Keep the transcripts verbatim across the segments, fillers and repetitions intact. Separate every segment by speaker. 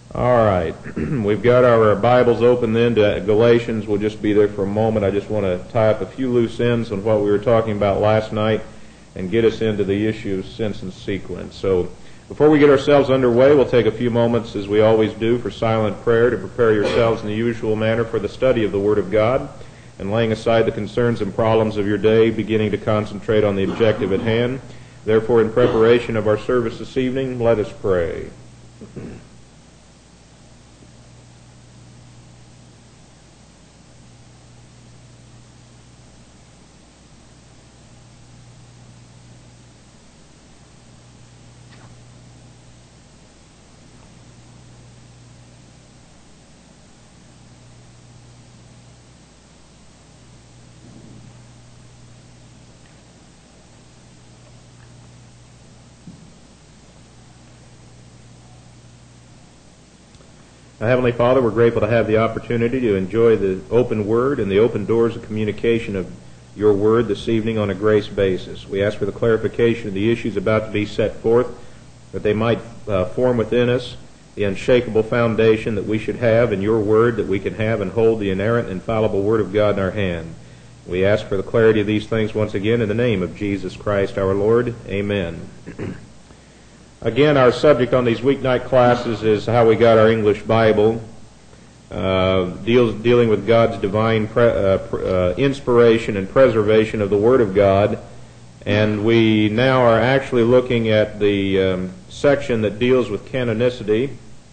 Speaker 1: All right. We've got our Bibles open then to Galatians. We'll just be there for a moment. I just want to tie up a few loose ends on what we were talking about last night and get us into the issue of sense and sequence. So before we get ourselves underway, we'll take a few moments, as we always do, for silent prayer to prepare yourselves in the usual manner for the study of the Word of God, and laying aside the concerns and problems of your day, beginning to concentrate on the objective at hand. Therefore, in preparation of our service this evening, let us pray. Now, Heavenly Father, we're grateful to have the opportunity to enjoy the open Word and the open doors of communication of your Word this evening on a grace basis. We ask for the clarification of the issues about to be set forth, that they might uh, form within us the unshakable foundation that we should have in your Word, that we can have and hold the inerrant, infallible Word of God in our hand. We ask for the clarity of these things once again in the name of Jesus Christ our Lord. Amen. Again, our subject on these weeknight classes is how we got our English Bible, uh, deals, dealing with God's divine pre, uh, uh, inspiration and preservation of the Word of God. And we now are actually looking at the um, section that deals with canonicity.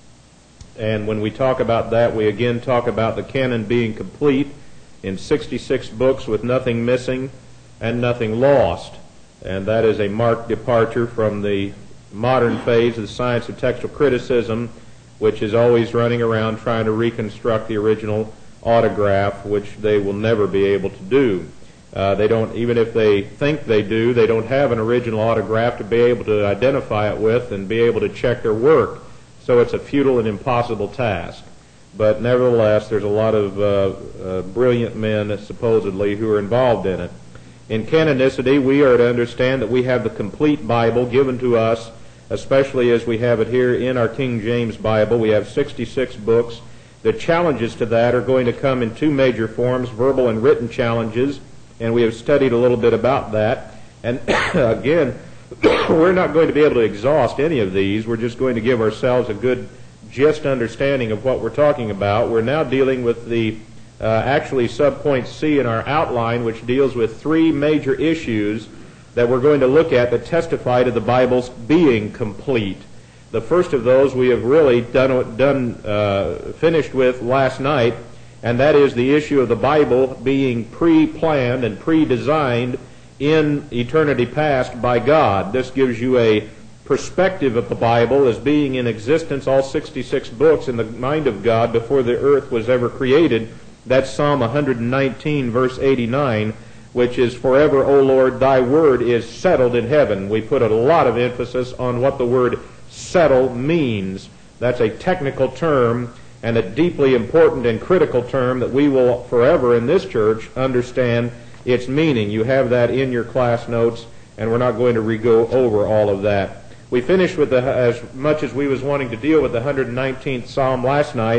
Speaker 1: And when we talk about that, we again talk about the canon being complete in sixty-six books with nothing missing and nothing lost. And that is a marked departure from the modern phase of the science of textual criticism, which is always running around trying to reconstruct the original autograph, which they will never be able to do. Uh, they don't, even if they think they do, they don't have an original autograph to be able to identify it with and be able to check their work. So it's a futile and impossible task. But nevertheless, there's a lot of uh, uh, brilliant men, supposedly, who are involved in it. In canonicity, we are to understand that we have the complete Bible given to us, especially as we have it here in our King James Bible. We have sixty-six books. The challenges to that are going to come in two major forms, verbal and written challenges, and we have studied a little bit about that. And again, we're not going to be able to exhaust any of these. We're just going to give ourselves a good gist understanding of what we're talking about. We're now dealing with the uh, actually subpoint C in our outline, which deals with three major issues that we're going to look at that testify to the Bible's being complete. The first of those we have really done, done uh, finished with last night, and that is the issue of the Bible being pre-planned and pre-designed in eternity past by God. This gives you a perspective of the Bible as being in existence, all sixty-six books, in the mind of God before the earth was ever created. That's Psalm one nineteen, verse eighty-nine, which is, "Forever, O Lord, thy word is settled in heaven." We put a lot of emphasis on what the word settle means. That's a technical term and a deeply important and critical term that we will forever in this church understand its meaning. You have that in your class notes, and we're not going to re-go over all of that. We finished with the, as much as we was wanting to deal with the one hundred nineteenth Psalm last night,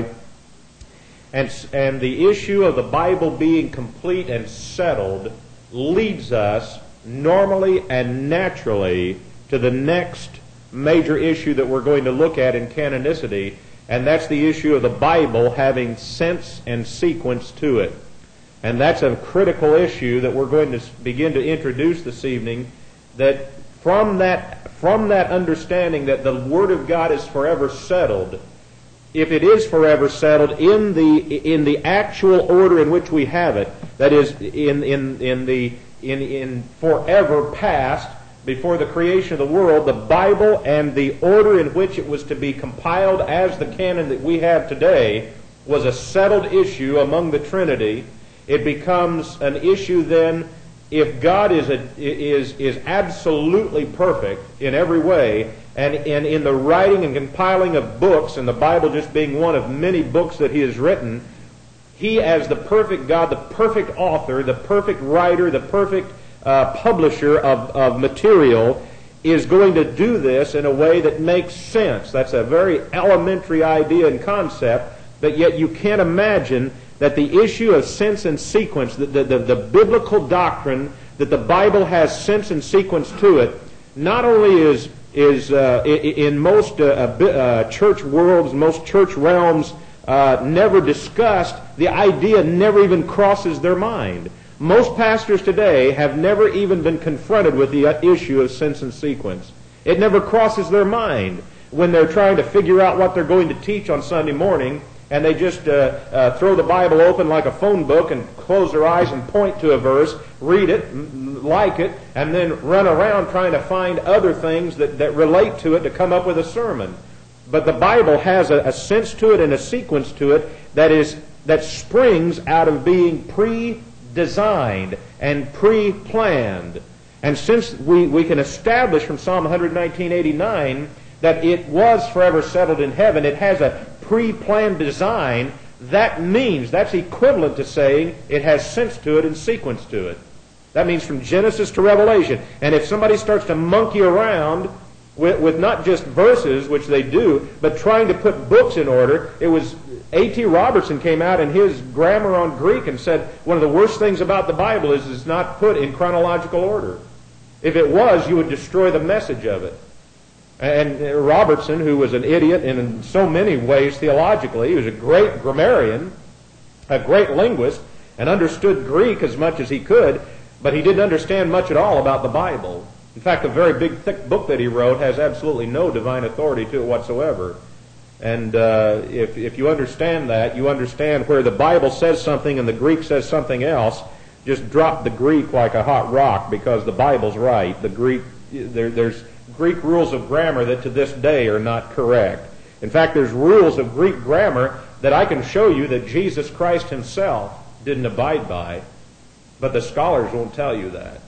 Speaker 1: and, and the issue of the Bible being complete and settled leads us normally and naturally to the next major issue that we're going to look at in canonicity, and that's the issue of the Bible having sense and sequence to it. And that's a critical issue that we're going to begin to introduce this evening, that from that, from that understanding that the Word of God is forever settled, if it is forever settled in the in the actual order in which we have it, that is, in in in the in in forever past, before the creation of the world, the Bible and the order in which it was to be compiled as the canon that we have today was a settled issue among the Trinity. It becomes an issue then, if God is a, is is absolutely perfect in every way, and, and in the writing and compiling of books, and the Bible just being one of many books that He has written, He, as the perfect God, the perfect author, the perfect writer, the perfect uh, publisher of, of material, is going to do this in a way that makes sense. That's a very elementary idea and concept, but yet you can't imagine that the issue of sense and sequence, the, the, the, the biblical doctrine that the Bible has sense and sequence to it, not only is, is uh, in most uh, uh, church worlds, most church realms, uh, never discussed, the idea never even crosses their mind. Most pastors today have never even been confronted with the issue of sense and sequence. It never crosses their mind when they're trying to figure out what they're going to teach on Sunday morning, and they just uh, uh, throw the Bible open like a phone book and close their eyes and point to a verse, read it, like it, and then run around trying to find other things that, that relate to it to come up with a sermon. But the Bible has a, a sense to it and a sequence to it that is that springs out of being pre designed and pre-planned. And since we, we can establish from Psalm one nineteen eighty-nine that it was forever settled in heaven, it has a pre-planned design, that means, that's equivalent to saying it has sense to it and sequence to it. That means from Genesis to Revelation. And if somebody starts to monkey around with, with not just verses, which they do, but trying to put books in order, it was A T Robertson came out in his grammar on Greek and said one of the worst things about the Bible is it's not put in chronological order. If it was, you would destroy the message of it. And Robertson, who was an idiot in so many ways theologically, he was a great grammarian, a great linguist, and understood Greek as much as he could, but he didn't understand much at all about the Bible. In fact, a very big, thick book that he wrote has absolutely no divine authority to it whatsoever. And uh, if, if you understand that, you understand where the Bible says something and the Greek says something else, just drop the Greek like a hot rock because the Bible's right. The Greek, there, there's Greek rules of grammar that to this day are not correct. In fact, there's rules of Greek grammar that I can show you that Jesus Christ himself didn't abide by, but the scholars won't tell you that.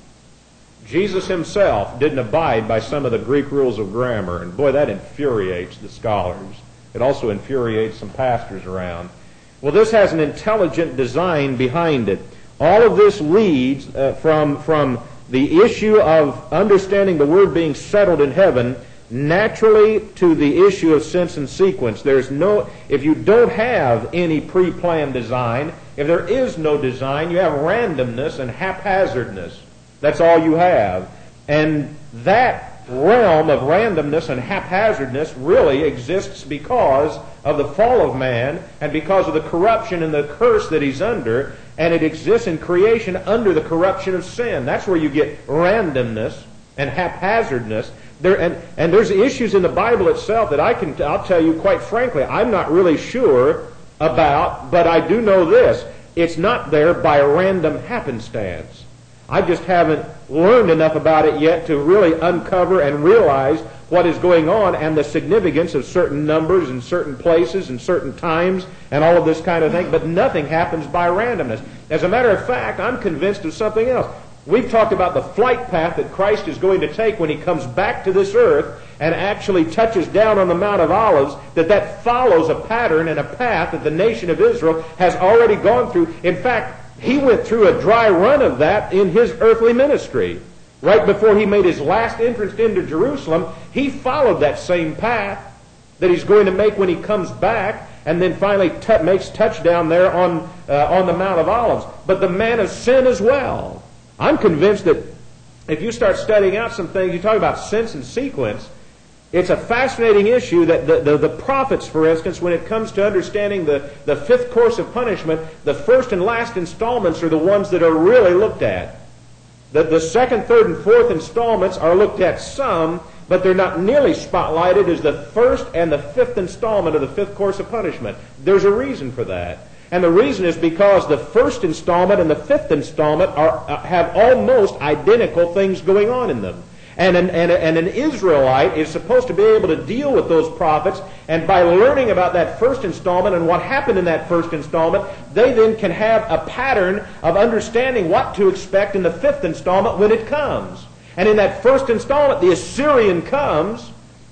Speaker 1: Jesus himself didn't abide by some of the Greek rules of grammar, and boy, that infuriates the scholars. It also infuriates some pastors around. Well, this has an intelligent design behind it. All of this leads uh, from, from the issue of understanding the Word being settled in heaven naturally to the issue of sense and sequence. There's no, if you don't have any pre-planned design, if there is no design, you have randomness and haphazardness. That's all you have. And that realm of randomness and haphazardness really exists because of the fall of man and because of the corruption and the curse that he's under, and it exists in creation under the corruption of sin. That's where you get randomness and haphazardness. There, and, and there's issues in the Bible itself that I can, I'll tell you quite frankly, I'm not really sure about, but I do know this. It's not there by random happenstance. I just haven't learned enough about it yet to really uncover and realize what is going on and the significance of certain numbers and certain places and certain times and all of this kind of thing. But nothing happens by randomness. As a matter of fact, I'm convinced of something else. We've talked about the flight path that Christ is going to take when he comes back to this earth and actually touches down on the Mount of Olives, that that follows a pattern and a path that the nation of Israel has already gone through. In fact, he went through a dry run of that in his earthly ministry. Right before he made his last entrance into Jerusalem, he followed that same path that he's going to make when he comes back, and then finally t- makes touchdown there on, uh, on the Mount of Olives. But the man of sin as well. I'm convinced that if you start studying out some things, you talk about sense and sequence, it's a fascinating issue that the, the, the prophets, for instance, when it comes to understanding the, the fifth course of punishment, the first and last installments are the ones that are really looked at. The, the second, third, and fourth installments are looked at some, but they're not nearly spotlighted as the first and the fifth installment of the fifth course of punishment. There's a reason for that. And the reason is because the first installment and the fifth installment are, uh, have almost identical things going on in them. And an, and, and an Israelite is supposed to be able to deal with those prophets, and by learning about that first installment and what happened in that first installment, they then can have a pattern of understanding what to expect in the fifth installment when it comes. And in that first installment, the Assyrian comes,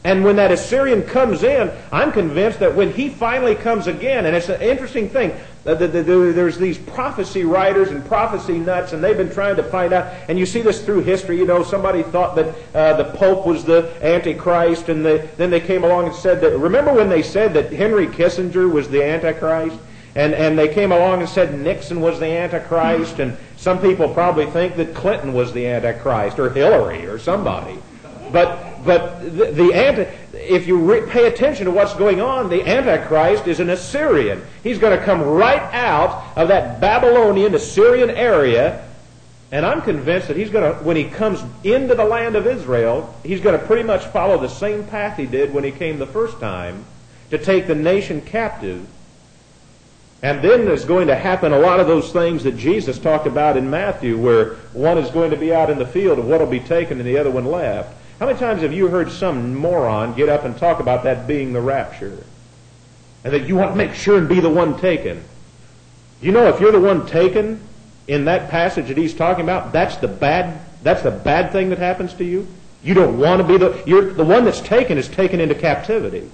Speaker 1: And when that Assyrian comes in, I'm convinced that when he finally comes again, and it's an interesting thing, uh, the, the, the, there's these prophecy writers and prophecy nuts, and they've been trying to find out, and you see this through history. You know, somebody thought that uh, the Pope was the Antichrist, and the, then they came along and said that, remember when they said that Henry Kissinger was the Antichrist? And, and they came along and said Nixon was the Antichrist, and some people probably think that Clinton was the Antichrist, or Hillary, or somebody. But but the, the anti, if you re- pay attention to what's going on, the Antichrist is an Assyrian. He's going to come right out of that Babylonian, Assyrian area, and I'm convinced that he's going to, when he comes into the land of Israel, he's going to pretty much follow the same path he did when he came the first time, to take the nation captive. And then there's going to happen a lot of those things that Jesus talked about in Matthew, where one is going to be out in the field and one will be taken and the other one left. How many times have you heard some moron get up and talk about that being the rapture? And that you want to make sure and be the one taken. You know, if you're the one taken in that passage that he's talking about, that's the bad, that's the bad thing that happens to you. You don't want to be the, you're, the one that's taken is taken into captivity.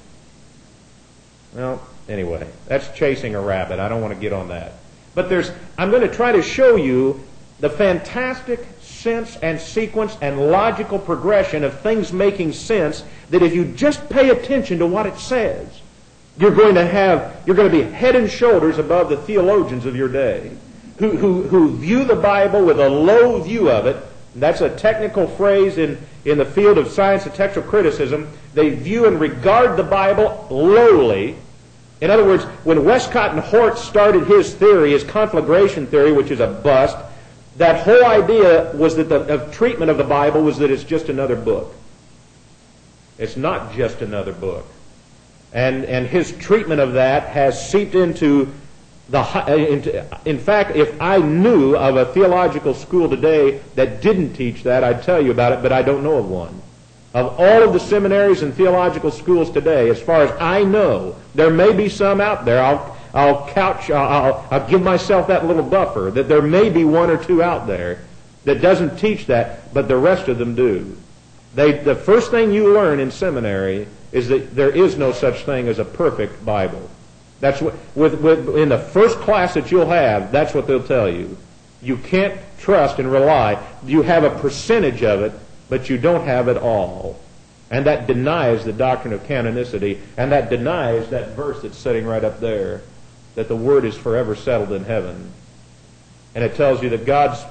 Speaker 1: Well, anyway, that's chasing a rabbit. I don't want to get on that. But there's, I'm going to try to show you the fantastic sense and sequence and logical progression of things making sense, that if you just pay attention to what it says, you're going to have, you're going to be head and shoulders above the theologians of your day, who, who, who view the Bible with a low view of it. That's a technical phrase in, in the field of science and textual criticism. They view and regard the Bible lowly. In other words, when Westcott and Hort started his theory, his conflagration theory, which is a bust, that whole idea was that the of treatment of the Bible was that it's just another book. It's not just another book. And and his treatment of that has seeped into the... Into, in fact, if I knew of a theological school today that didn't teach that, I'd tell you about it, but I don't know of one. Of all of the seminaries and theological schools today, as far as I know, there may be some out there. I'll I'll couch, I'll, I'll give myself that little buffer, that there may be one or two out there that doesn't teach that, but the rest of them do. They, the first thing you learn in seminary is that there is no such thing as a perfect Bible. That's what, with, with, in the first class that you'll have, that's what they'll tell you. You can't trust and rely. You have a percentage of it, but you don't have it all. And that denies the doctrine of canonicity, and that denies that verse that's sitting right up there, that the Word is forever settled in heaven. And it tells you that God's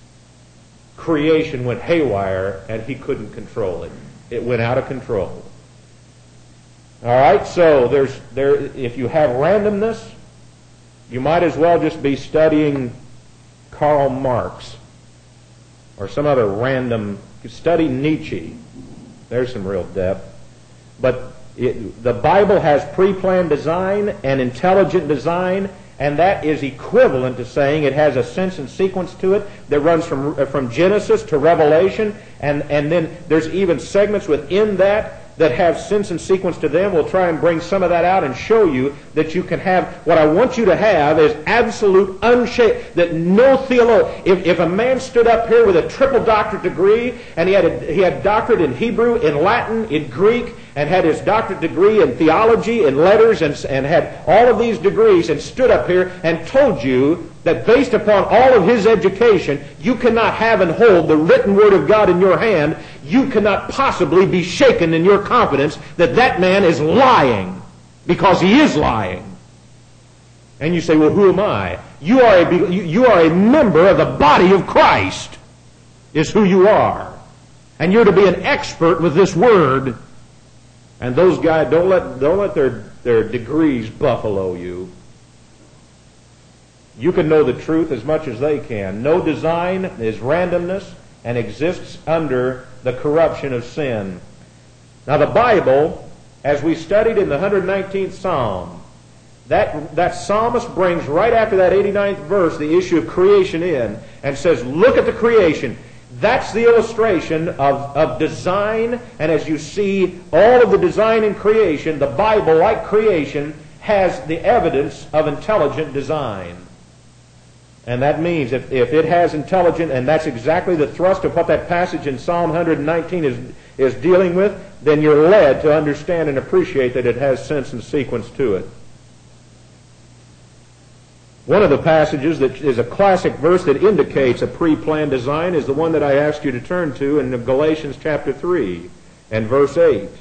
Speaker 1: creation went haywire and He couldn't control it. It went out of control. All right, so there's there. If you have randomness, you might as well just be studying Karl Marx or some other random. Study Nietzsche. There's some real depth. But it, the Bible has pre-planned design and intelligent design, and that is equivalent to saying it has a sense and sequence to it that runs from from Genesis to Revelation, and, and then there's even segments within that that have sense and sequence to them. We'll try and bring some of that out and show you that you can have, what I want you to have is absolute unshaken, that no theologian, if, if a man stood up here with a triple doctorate degree, and he had a, he had doctorate in Hebrew, in Latin, in Greek, and had his doctorate degree in theology, in letters, and, and had all of these degrees, and stood up here and told you that based upon all of his education, you cannot have and hold the written Word of God in your hand, you cannot possibly be shaken in your confidence that that man is lying, because he is lying. And you say, well, who am I? You are a, you are a member of the body of Christ, is who you are. And you're to be an expert with this Word. And those guys, don't let, don't let their, their degrees buffalo you. You can know the truth as much as they can. No design is randomness and exists under the corruption of sin. Now the Bible, as we studied in the one hundred nineteenth Psalm, that, that psalmist brings right after that eighty-ninth verse the issue of creation in and says, look at the creation. That's the illustration of, of design, and as you see all of the design in creation, the Bible, like creation, has the evidence of intelligent design. And that means if, if it has intelligent, and that's exactly the thrust of what that passage in Psalm one nineteen is, is dealing with, then you're led to understand and appreciate that it has sense and sequence to it. One of the passages that is a classic verse that indicates a pre-planned design is the one that I asked you to turn to in Galatians chapter three and verse eight.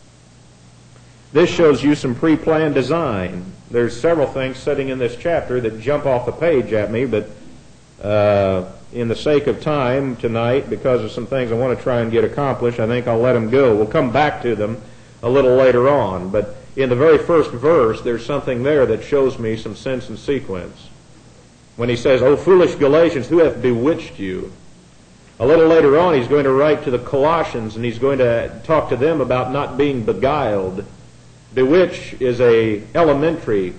Speaker 1: This shows you some pre-planned design. There's several things sitting in this chapter that jump off the page at me, but uh, in the sake of time tonight, because of some things I want to try and get accomplished, I think I'll let them go. We'll come back to them a little later on, but in the very first verse, there's something there that shows me some sense and sequence. When he says, "O foolish Galatians, who hath bewitched you?" A little later on, he's going to write to the Colossians, and he's going to talk to them about not being beguiled. Bewitch is a elementary,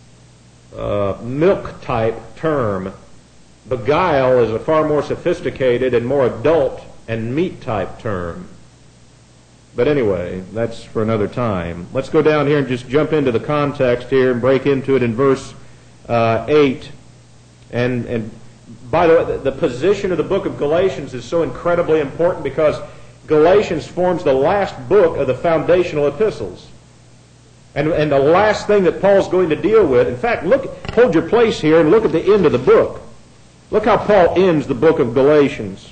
Speaker 1: uh, milk-type term. Beguile is a far more sophisticated and more adult and meat-type term. But anyway, that's for another time. Let's go down here and just jump into the context here and break into it in verse uh, eight. And, and by the way, the position of the book of Galatians is so incredibly important because Galatians forms the last book of the foundational epistles. And, and the last thing that Paul's going to deal with, in fact, look, hold your place here and look at the end of the book. Look how Paul ends the book of Galatians.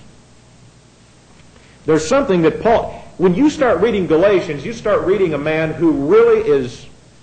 Speaker 1: There's something that Paul... When you start reading Galatians, you start reading a man who really is,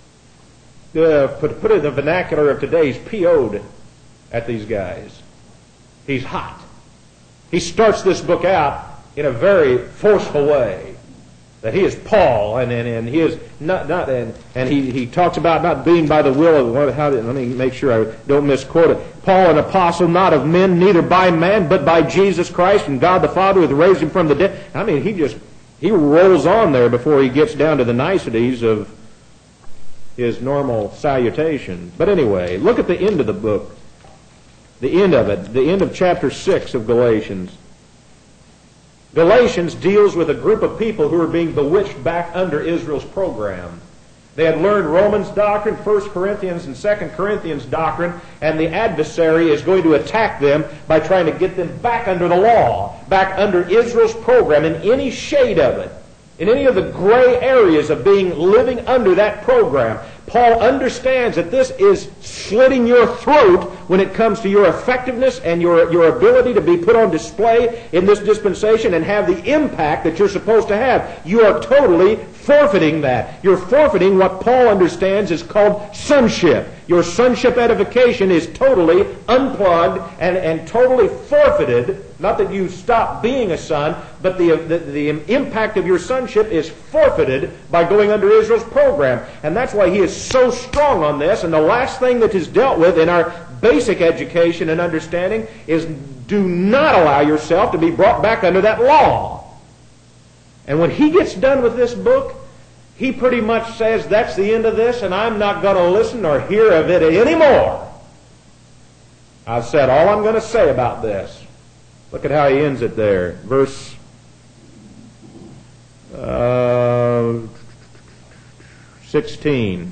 Speaker 1: uh, put, put it in the vernacular of today, he's P O'd at these guys. He's hot. He starts this book out in a very forceful way. That he is Paul, and, and, and he is not, not and, and he, he talks about not being by the will of, how, let me make sure I don't misquote it. Paul, an apostle, not of men, neither by man, but by Jesus Christ and God the Father who hath raised him from the dead. I mean, he just, he rolls on there before he gets down to the niceties of his normal salutation. But anyway, look at the end of the book. The end of it, the end of chapter six of Galatians. Galatians deals with a group of people who are being bewitched back under Israel's program. They had learned Romans doctrine, First Corinthians and Second Corinthians doctrine, and the adversary is going to attack them by trying to get them back under the law, back under Israel's program in any shade of it, in any of the gray areas of being living under that program. Paul understands that this is slitting your throat when it comes to your effectiveness and your, your ability to be put on display in this dispensation and have the impact that you're supposed to have. You are totally forfeiting that. You're forfeiting what Paul understands is called sonship. Your sonship edification is totally unplugged and, and totally forfeited. Not that you stop being a son, but the, the, the impact of your sonship is forfeited by going under Israel's program. And that's why he is so strong on this. And the last thing that is dealt with in our basic education and understanding is do not allow yourself to be brought back under that law. And when he gets done with this book, he pretty much says, that's the end of this, and I'm not going to listen or hear of it anymore. I've said all I'm going to say about this. Look at how he ends it there. Verse uh, sixteen.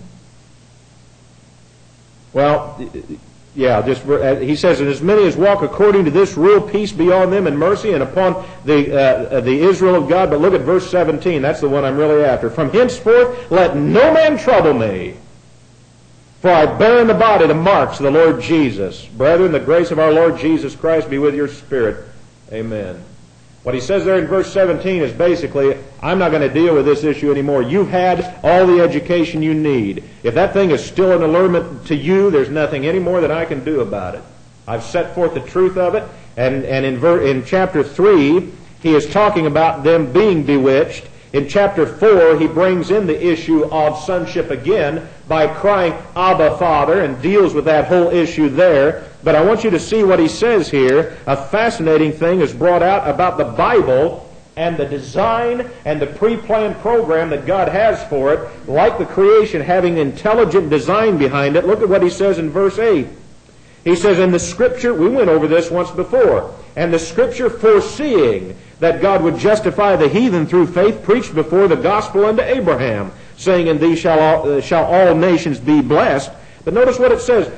Speaker 1: Well, yeah, just he says, and as many as walk according to this rule, peace be on them and mercy and upon the uh, the Israel of God. But look at verse seventeen. That's the one I'm really after. From henceforth let no man trouble me, for I bear in the body the marks of the Lord Jesus. Brethren, the grace of our Lord Jesus Christ be with your spirit. Amen. What he says there in verse seventeen is basically, I'm not going to deal with this issue anymore. You've had all the education you need. If that thing is still an allurement to you, there's nothing any more that I can do about it. I've set forth the truth of it. And, and in, ver, in chapter three, he is talking about them being bewitched. In chapter four, he brings in the issue of sonship again by crying, Abba, Father, and deals with that whole issue there. But I want you to see what he says here. A fascinating thing is brought out about the Bible and the design and the pre-planned program that God has for it, like the creation having intelligent design behind it. Look at what he says in verse eight. He says, in the Scripture, we went over this once before, and the Scripture foreseeing that God would justify the heathen through faith preached before the gospel unto Abraham, saying, in thee shall all, uh, shall all nations be blessed. But notice what it says.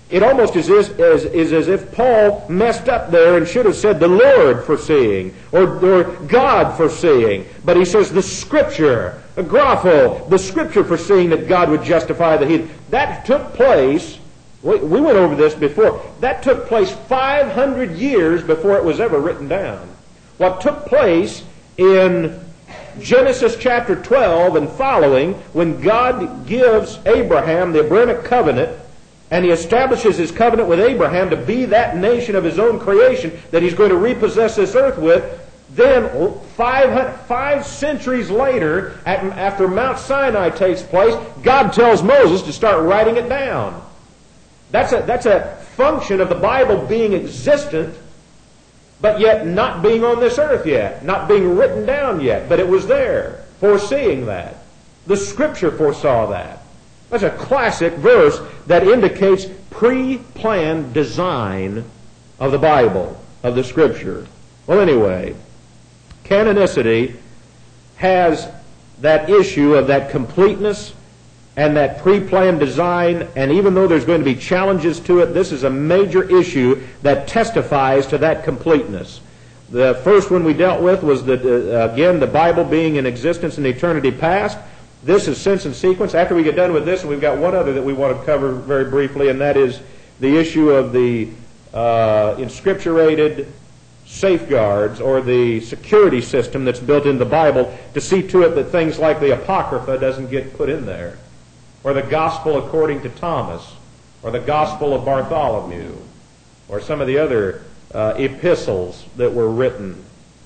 Speaker 1: It almost is, is, is, is as if Paul messed up there and should have said the Lord foreseeing or, or God foreseeing. But he says the Scripture, grapho, the Scripture foreseeing that God would justify the heathen. That took place, we, we went over this before, that took place five hundred years before it was ever written down. What took place in Genesis chapter twelve and following, when God gives Abraham the Abrahamic covenant, and he establishes his covenant with Abraham to be that nation of his own creation that he's going to repossess this earth with, then five, five centuries later, at, after Mount Sinai takes place, God tells Moses to start writing it down. That's a, that's a function of the Bible being existent, but yet not being on this earth yet, not being written down yet, but it was there, foreseeing that. The Scripture foresaw that. That's a classic verse that indicates pre-planned design of the Bible, of the Scripture. Well, anyway, canonicity has that issue of that completeness and that pre-planned design, and even though there's going to be challenges to it, this is a major issue that testifies to that completeness. The first one we dealt with was, that, uh, again, the Bible being in existence in eternity past. This is sense and sequence. After we get done with this, we've got one other that we want to cover very briefly, and that is the issue of the uh, inscripturated safeguards or the security system that's built into the Bible to see to it that things like the Apocrypha doesn't get put in there, or the Gospel according to Thomas, or the Gospel of Bartholomew, or some of the other uh, epistles that were written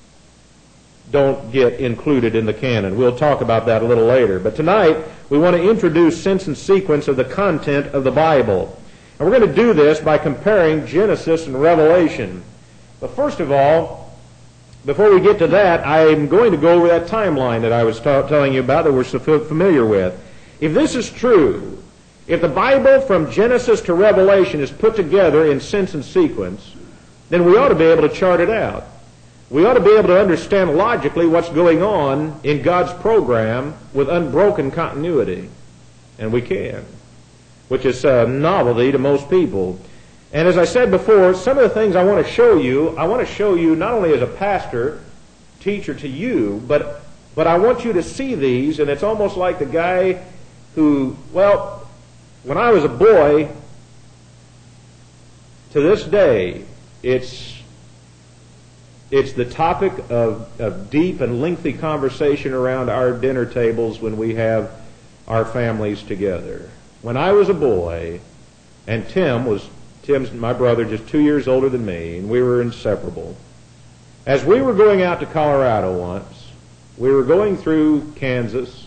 Speaker 1: don't get included in the canon. We'll talk about that a little later. But tonight, we want to introduce sense and sequence of the content of the Bible. And we're going to do this by comparing Genesis and Revelation. But first of all, before we get to that, I'm going to go over that timeline that I was ta- telling you about that we're so familiar with. If this is true, if the Bible from Genesis to Revelation is put together in sense and sequence, then we ought to be able to chart it out. We ought to be able to understand logically what's going on in God's program with unbroken continuity. And we can, which is a novelty to most people. And as I said before, some of the things I want to show you, I want to show you not only as a pastor, teacher to you, but, but I want you to see these, and it's almost like the guy who, well, when I was a boy, to this day, it's It's the topic of, of deep and lengthy conversation around our dinner tables when we have our families together. When I was a boy, and Tim was, Tim's my brother, just two years older than me, and we were inseparable. As we were going out to Colorado once, we were going through Kansas,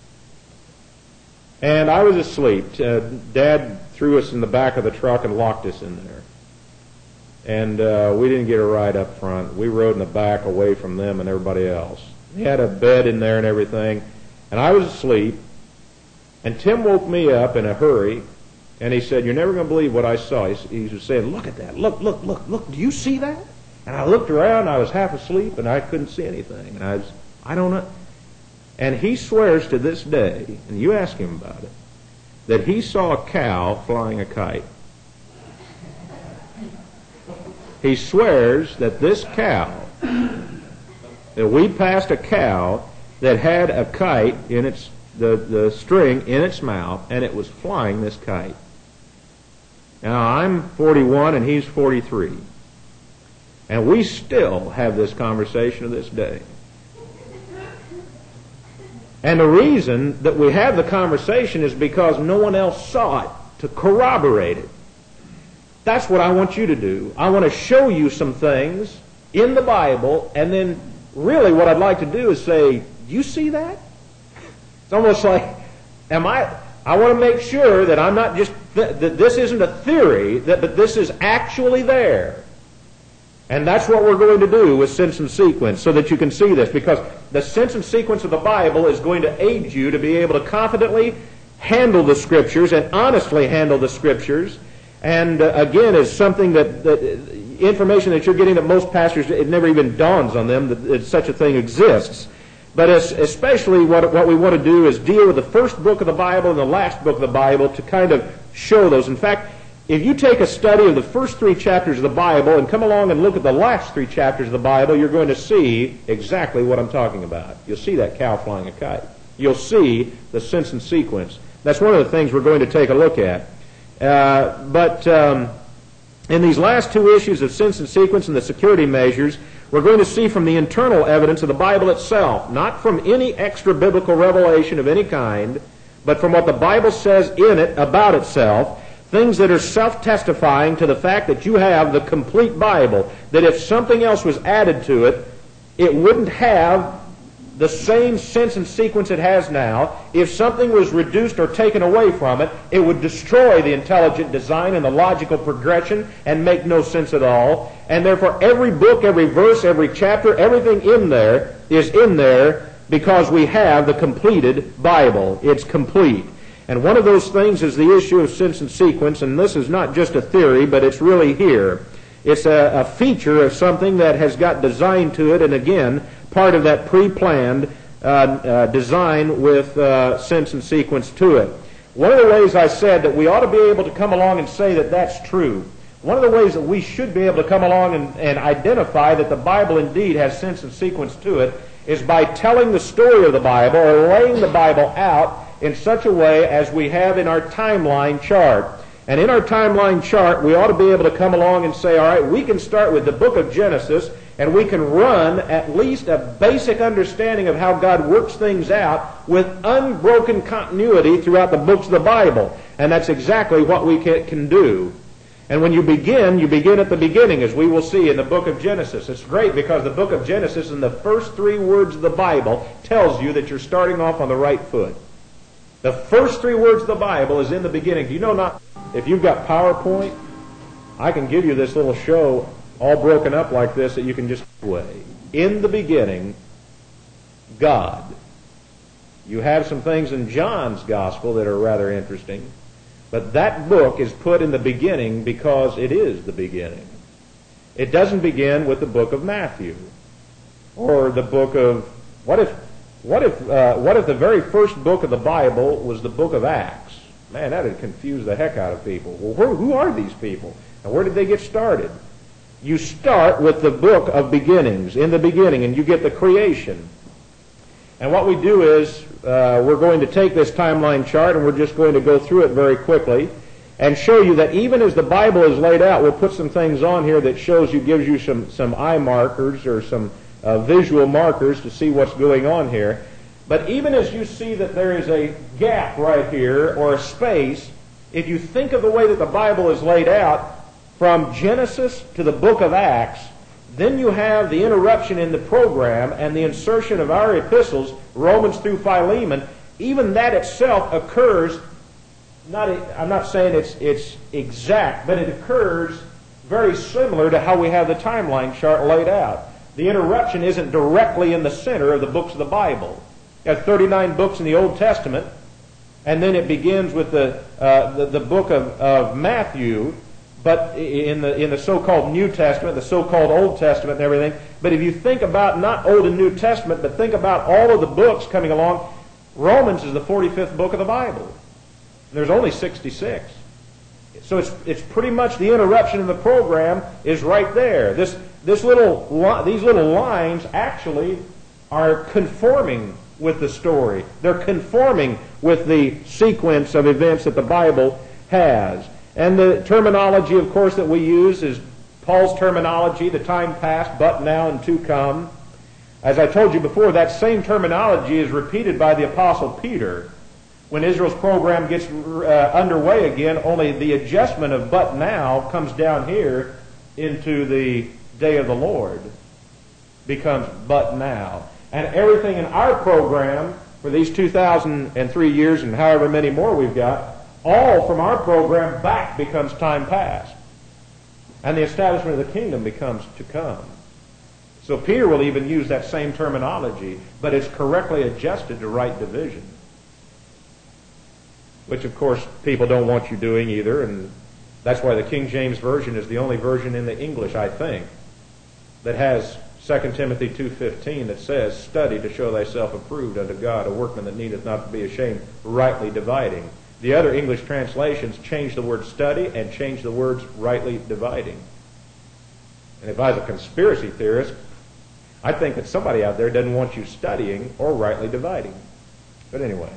Speaker 1: and I was asleep. Uh, Dad threw us in the back of the truck and locked us in there. And uh, we didn't get a ride up front. We rode in the back away from them and everybody else. He had a bed in there and everything. And I was asleep. And Tim woke me up in a hurry. And he said, "You're never going to believe what I saw." He, he was saying, "Look at that. Look, look, look, look. Do you see that?" And I looked around. I was half asleep and I couldn't see anything. And I was, I don't know. And he swears to this day, and you ask him about it, that he saw a cow flying a kite. He swears that this cow, that we passed a cow that had a kite in its, the, the string in its mouth, and it was flying this kite. Now, I'm forty-one and he's forty-three. And we still have this conversation to this day. And the reason that we have the conversation is because no one else saw it to corroborate it. That's what I want you to do. I want to show you some things in the Bible, and then really what I'd like to do is say, "Do you see that?" It's almost like, am I, I want to make sure that I'm not just, th- that this isn't a theory, that, but this is actually there. And that's what we're going to do with sense and sequence, so that you can see this, because the sense and sequence of the Bible is going to aid you to be able to confidently handle the Scriptures and honestly handle the Scriptures. And uh, again, is something that, that information that you're getting that most pastors, it never even dawns on them that, that such a thing exists. But as, especially what, what we want to do is deal with the first book of the Bible and the last book of the Bible to kind of show those. In fact, If you take a study of the first three chapters of the Bible and come along and look at the last three chapters of the Bible, you're going to see exactly what I'm talking about. You'll see that cow flying a kite. You'll see the sense and sequence. That's one of the things we're going to take a look at. Uh, but um, in these last two issues of sense and sequence and the security measures, we're going to see from the internal evidence of the Bible itself, not from any extra biblical revelation of any kind, but from what the Bible says in it about itself, things that are self-testifying to the fact that you have the complete Bible, that if something else was added to it, it wouldn't have the same sense and sequence it has now. If something was reduced or taken away from it, it would destroy the intelligent design and the logical progression and make no sense at all. And therefore, every book, every verse, every chapter, everything in there is in there because we have the completed Bible. It's complete. And one of those things is the issue of sense and sequence, and this is not just a theory, but it's really here. It's a, a feature of something that has got design to it, and again, part of that pre-planned uh, uh, design with uh, sense and sequence to it. One of the ways I said that we ought to be able to come along and say that that's true, one of the ways that we should be able to come along and, and identify that the Bible indeed has sense and sequence to it is by telling the story of the Bible or laying the Bible out in such a way as we have in our timeline chart. And in our timeline chart, we ought to be able to come along and say, all right, we can start with the book of Genesis, and we can run at least a basic understanding of how God works things out with unbroken continuity throughout the books of the Bible. And that's exactly what we can, can do. And when you begin, you begin at the beginning, as we will see in the book of Genesis. It's great because the book of Genesis, in the first three words of the Bible, tells you that you're starting off on the right foot. The first three words of the Bible is in the beginning. Do you know not, if you've got PowerPoint, I can give you this little show all broken up like this that you can just play. In the beginning, God. You have some things in John's Gospel that are rather interesting, but that book is put in the beginning because it is the beginning. It doesn't begin with the book of Matthew or the book of, what if What if uh, what if the very first book of the Bible was the book of Acts? Man, that would confuse the heck out of people. Well, where, who are these people? And where did they get started? You start with the book of beginnings, in the beginning, and you get the creation. And what we do is uh, we're going to take this timeline chart, and we're just going to go through it very quickly and show you that even as the Bible is laid out, we'll put some things on here that shows you, gives you some, some eye markers or some Uh, visual markers to see what's going on here. But even as you see that there is a gap right here, or a space, if you think of the way that the Bible is laid out, from Genesis to the book of Acts, then you have the interruption in the program and the insertion of our epistles, Romans through Philemon. Even that itself occurs, not, I'm not saying it's, it's exact, but it occurs very similar to how we have the timeline chart laid out. The interruption isn't directly in the center of the books of the Bible. You have thirty-nine books in the Old Testament, and then it begins with the uh, the, the book of, of Matthew, but in the in the so-called New Testament, the so-called Old Testament and everything. But if you think about not Old and New Testament, but think about all of the books coming along, Romans is the forty-fifth book of the Bible. There's only sixty-six. So it's it's pretty much the interruption in the program is right there. This this little these little lines actually are conforming with the story. They're conforming with the sequence of events that the Bible has. And the terminology, of course, that we use is Paul's terminology, the time past, but now, and to come. As I told you before, that same terminology is repeated by the Apostle Peter. When Israel's program gets uh, underway again, only the adjustment of but now comes down here into the day of the Lord. Becomes but now. And everything in our program for these two thousand three years and however many more we've got, all from our program back becomes time past. And the establishment of the kingdom becomes to come. So Peter will even use that same terminology, but it's correctly adjusted to right division. Which, of course, people don't want you doing either, and that's why the King James Version is the only version in the English, I think, that has Second Timothy two fifteen that says, "Study to show thyself approved unto God, a workman that needeth not to be ashamed, rightly dividing." The other English translations change the word study and change the words rightly dividing. And if I was a conspiracy theorist, I think that somebody out there doesn't want you studying or rightly dividing. But anyway,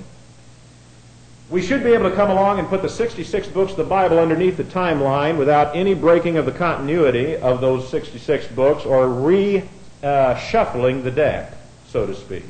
Speaker 1: we should be able to come along and put the sixty-six books of the Bible underneath the timeline without any breaking of the continuity of those sixty-six books or re-shuffling uh, the deck, so to speak.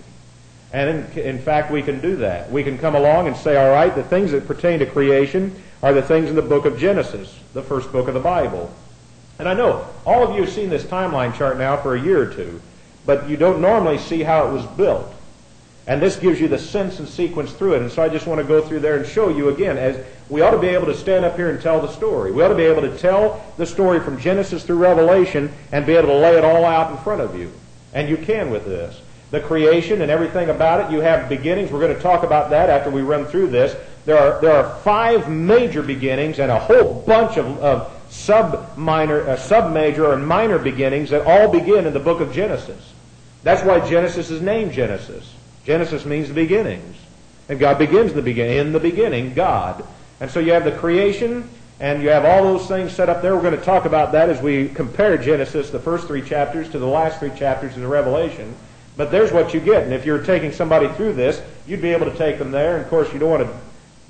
Speaker 1: And in, in fact, we can do that. We can come along and say, all right, the things that pertain to creation are the things in the book of Genesis, the first book of the Bible. And I know all of you have seen this timeline chart now for a year or two, but you don't normally see how it was built. And this gives you the sense and sequence through it. And so I just want to go through there and show you again, as we ought to be able to stand up here and tell the story. We ought to be able to tell the story from Genesis through Revelation and be able to lay it all out in front of you. And you can with this. The creation and everything about it, you have beginnings. We're going to talk about that after we run through this. There are there are five major beginnings and a whole bunch of, of sub-minor, uh, sub-major and minor beginnings that all begin in the book of Genesis. That's why Genesis is named Genesis. Genesis means the beginnings. And God begins the beginning. In the beginning, God. And so you have the creation, and you have all those things set up there. We're going to talk about that as we compare Genesis, the first three chapters, to the last three chapters of the Revelation. But there's what you get. And if you're taking somebody through this, you'd be able to take them there. And of course, you don't want to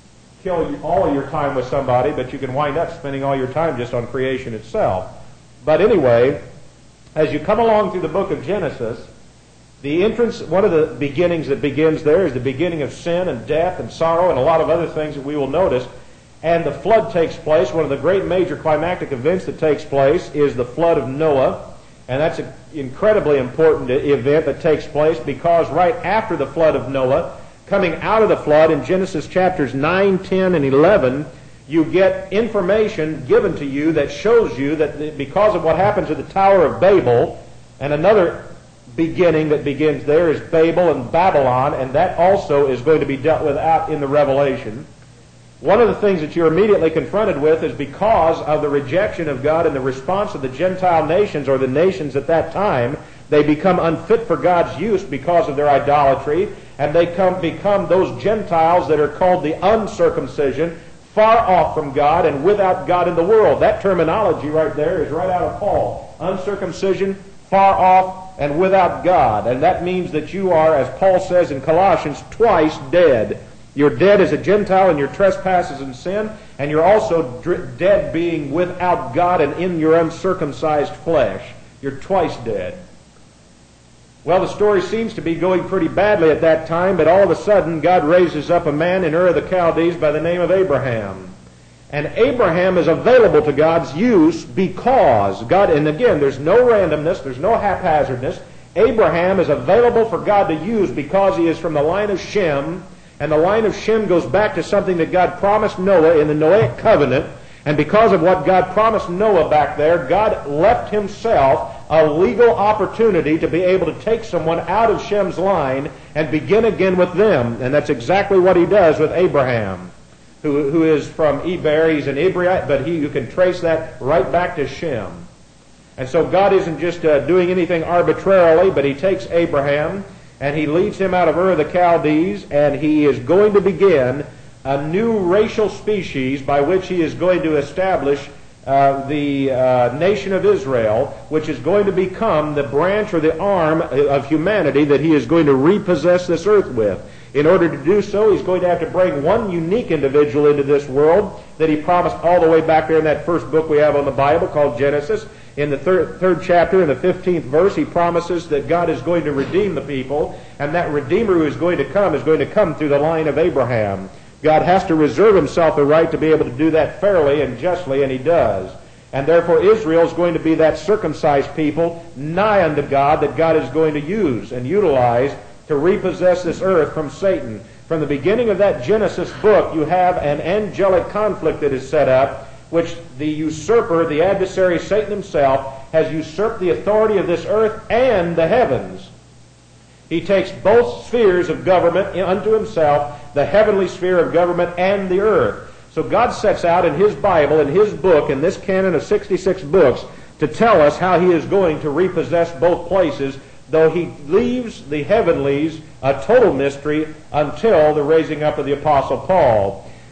Speaker 1: kill all of your time with somebody, but you can wind up spending all your time just on creation itself. But anyway, as you come along through the book of Genesis, the entrance, one of the beginnings that begins there is the beginning of sin and death and sorrow and a lot of other things that we will notice. And the flood takes place. One of the great major climactic events that takes place is the flood of Noah. And that's an incredibly important event that takes place because right after the flood of Noah, coming out of the flood in Genesis chapters nine, ten, and eleven, you get information given to you that shows you that because of what happens at the Tower of Babel, and another beginning that begins there is Babel and Babylon, and that also is going to be dealt with out in the Revelation. One of the things that you're immediately confronted with is because of the rejection of God and the response of the Gentile nations or the nations at that time, they become unfit for God's use because of their idolatry, and they come, become those Gentiles that are called the uncircumcision, far off from God and without God in the world. That terminology right there is right out of Paul. Uncircumcision, far off, and without God. And that means that you are, as Paul says in Colossians, twice dead. You're dead as a Gentile in your trespasses and sin, and you're also dr- dead being without God and in your uncircumcised flesh. You're twice dead. Well, the story seems to be going pretty badly at that time, but all of a sudden God raises up a man in Ur of the Chaldees by the name of Abraham. And Abraham is available to God's use because God, and again, there's no randomness, there's no haphazardness. Abraham is available for God to use because he is from the line of Shem, and the line of Shem goes back to something that God promised Noah in the Noahic covenant. And because of what God promised Noah back there, God left himself a legal opportunity to be able to take someone out of Shem's line and begin again with them. And that's exactly what he does with Abraham, who, who is from Eber. He's an Ebrite, but he, you can trace that right back to Shem. And so God isn't just uh, doing anything arbitrarily, but he takes Abraham and he leads him out of Ur of the Chaldees, and he is going to begin a new racial species by which he is going to establish uh, the uh, nation of Israel, which is going to become the branch or the arm of humanity that he is going to repossess this earth with. In order to do so, he's going to have to bring one unique individual into this world that he promised all the way back there in that first book we have on the Bible called Genesis. In the third, third chapter, in the fifteenth verse, he promises that God is going to redeem the people, and that Redeemer who is going to come is going to come through the line of Abraham. God has to reserve himself the right to be able to do that fairly and justly, and he does. And therefore Israel is going to be that circumcised people nigh unto God that God is going to use and utilize to repossess this earth from Satan. From the beginning of that Genesis book, you have an angelic conflict that is set up, which the usurper, the adversary, Satan himself, has usurped the authority of this earth and the heavens. He takes both spheres of government unto himself, the heavenly sphere of government and the earth. So God sets out in his Bible, in his book, in this canon of sixty-six books, to tell us how he is going to repossess both places, though he leaves the heavenlies a total mystery until the raising up of the Apostle Paul.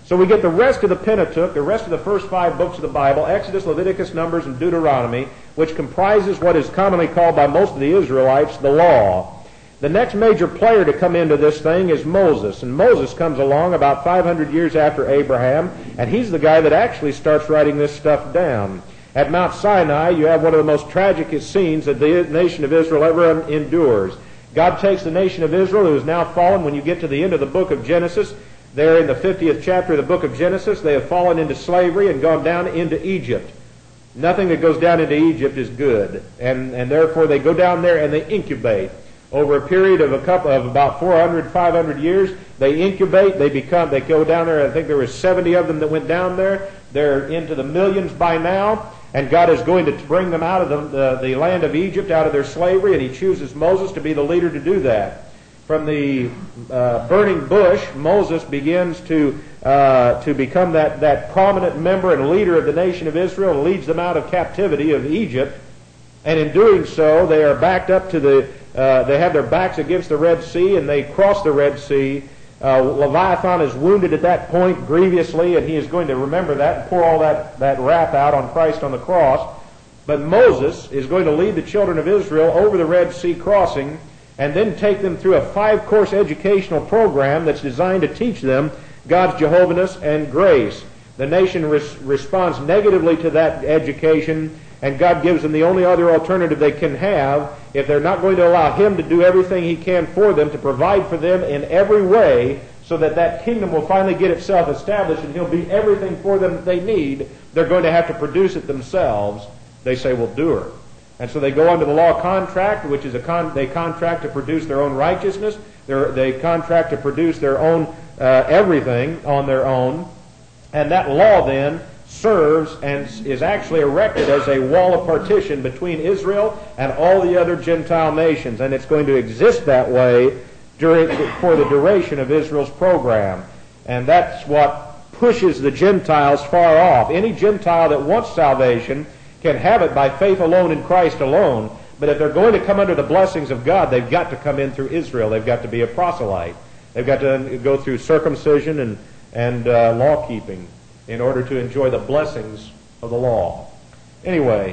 Speaker 1: So we get the rest of the Pentateuch, the rest of the first five books of the Bible, Exodus, Leviticus, Numbers, and Deuteronomy, which comprises what is commonly called by most of the Israelites the law. The next major player to come into this thing is Moses, and Moses comes along about five hundred years after Abraham, and he's the guy that actually starts writing this stuff down. At Mount Sinai, you have one of the most tragic scenes that the nation of Israel ever endures. God takes the nation of Israel, who is now fallen. When you get to the end of the book of Genesis, there in the fiftieth chapter of the book of Genesis, they have fallen into slavery and gone down into Egypt. Nothing that goes down into Egypt is good, and, and therefore they go down there and they incubate. Over a period of a couple of about four hundred, five hundred years, they incubate, they become, they go down there. I think there were seventy of them that went down there. They're into the millions by now, and God is going to bring them out of the, the, the land of Egypt, out of their slavery, and He chooses Moses to be the leader to do that. From the uh, burning bush, Moses begins to uh, to become that, that prominent member and leader of the nation of Israel, and leads them out of captivity of Egypt. And in doing so, they are backed up to the Uh, they have their backs against the Red Sea, and they cross the Red Sea. Uh, Leviathan is wounded at that point grievously, and he is going to remember that and pour all that, that wrath out on Christ on the cross. But Moses is going to lead the children of Israel over the Red Sea crossing, and then take them through a five-course educational program that's designed to teach them God's Jehovahness and grace. The nation res- responds negatively to that education, and God gives them the only other alternative they can have if they're not going to allow Him to do everything He can for them, to provide for them in every way so that that kingdom will finally get itself established and He'll be everything for them that they need. They're going to have to produce it themselves. They say, "We'll do her." And so they go under the law contract, which is a con- they contract to produce their own righteousness. They're, they contract to produce their own uh, everything on their own. And that law then serves and is actually erected as a wall of partition between Israel and all the other Gentile nations, and it's going to exist that way during for the duration of Israel's program. And that's what pushes the Gentiles far off. Any Gentile that wants salvation can have it by faith alone in Christ alone, but if they're going to come under the blessings of God, they've got to come in through Israel. They've got to be a proselyte. They've got to go through circumcision and, and uh, law-keeping in order to enjoy the blessings of the law. Anyway,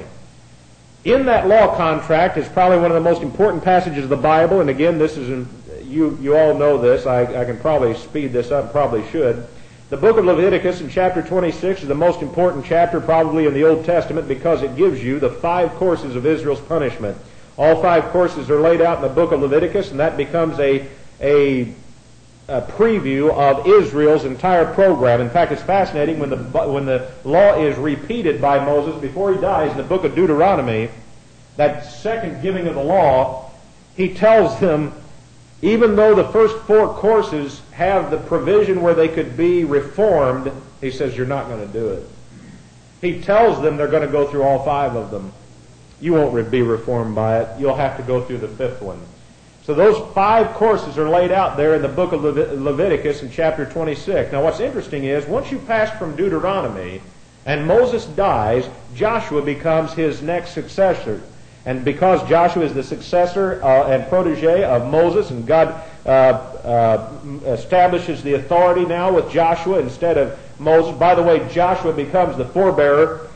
Speaker 1: in that law contract is probably one of the most important passages of the Bible, and again, this is in, you you all know this. I, I can probably speed this up, probably should. The book of Leviticus in chapter twenty-six is the most important chapter probably in the Old Testament because it gives you the five courses of Israel's punishment. All five courses are laid out in the book of Leviticus, and that becomes a a a preview of Israel's entire program. In fact, it's fascinating when the when the law is repeated by Moses before he dies in the book of Deuteronomy, that second giving of the law, he tells them, even though the first four courses have the provision where they could be reformed, he says, you're not going to do it. He tells them they're going to go through all five of them. You won't be reformed by it. You'll have to go through the fifth one. So those five courses are laid out there in the book of Levit- Leviticus in chapter twenty-six. Now what's interesting is, once you pass from Deuteronomy and Moses dies, Joshua becomes his next successor. And because Joshua is the successor uh, and protege of Moses, and God uh, uh, establishes the authority now with Joshua instead of Moses. By the way, Joshua becomes the forebearer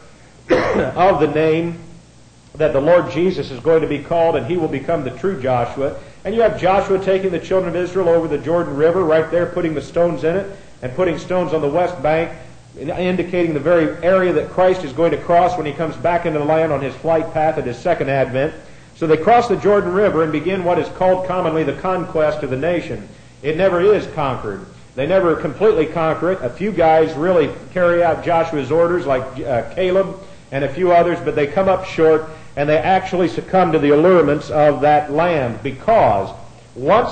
Speaker 1: of the name that the Lord Jesus is going to be called, and he will become the true Joshua. And you have Joshua taking the children of Israel over the Jordan River, right there, putting the stones in it, and putting stones on the west bank, indicating the very area that Christ is going to cross when he comes back into the land on his flight path at his second advent. So they cross the Jordan River and begin what is called commonly the conquest of the nation. It never is conquered. They never completely conquer it. A few guys really carry out Joshua's orders, like uh, Caleb and a few others, but they come up short, and they actually succumb to the allurements of that land, because once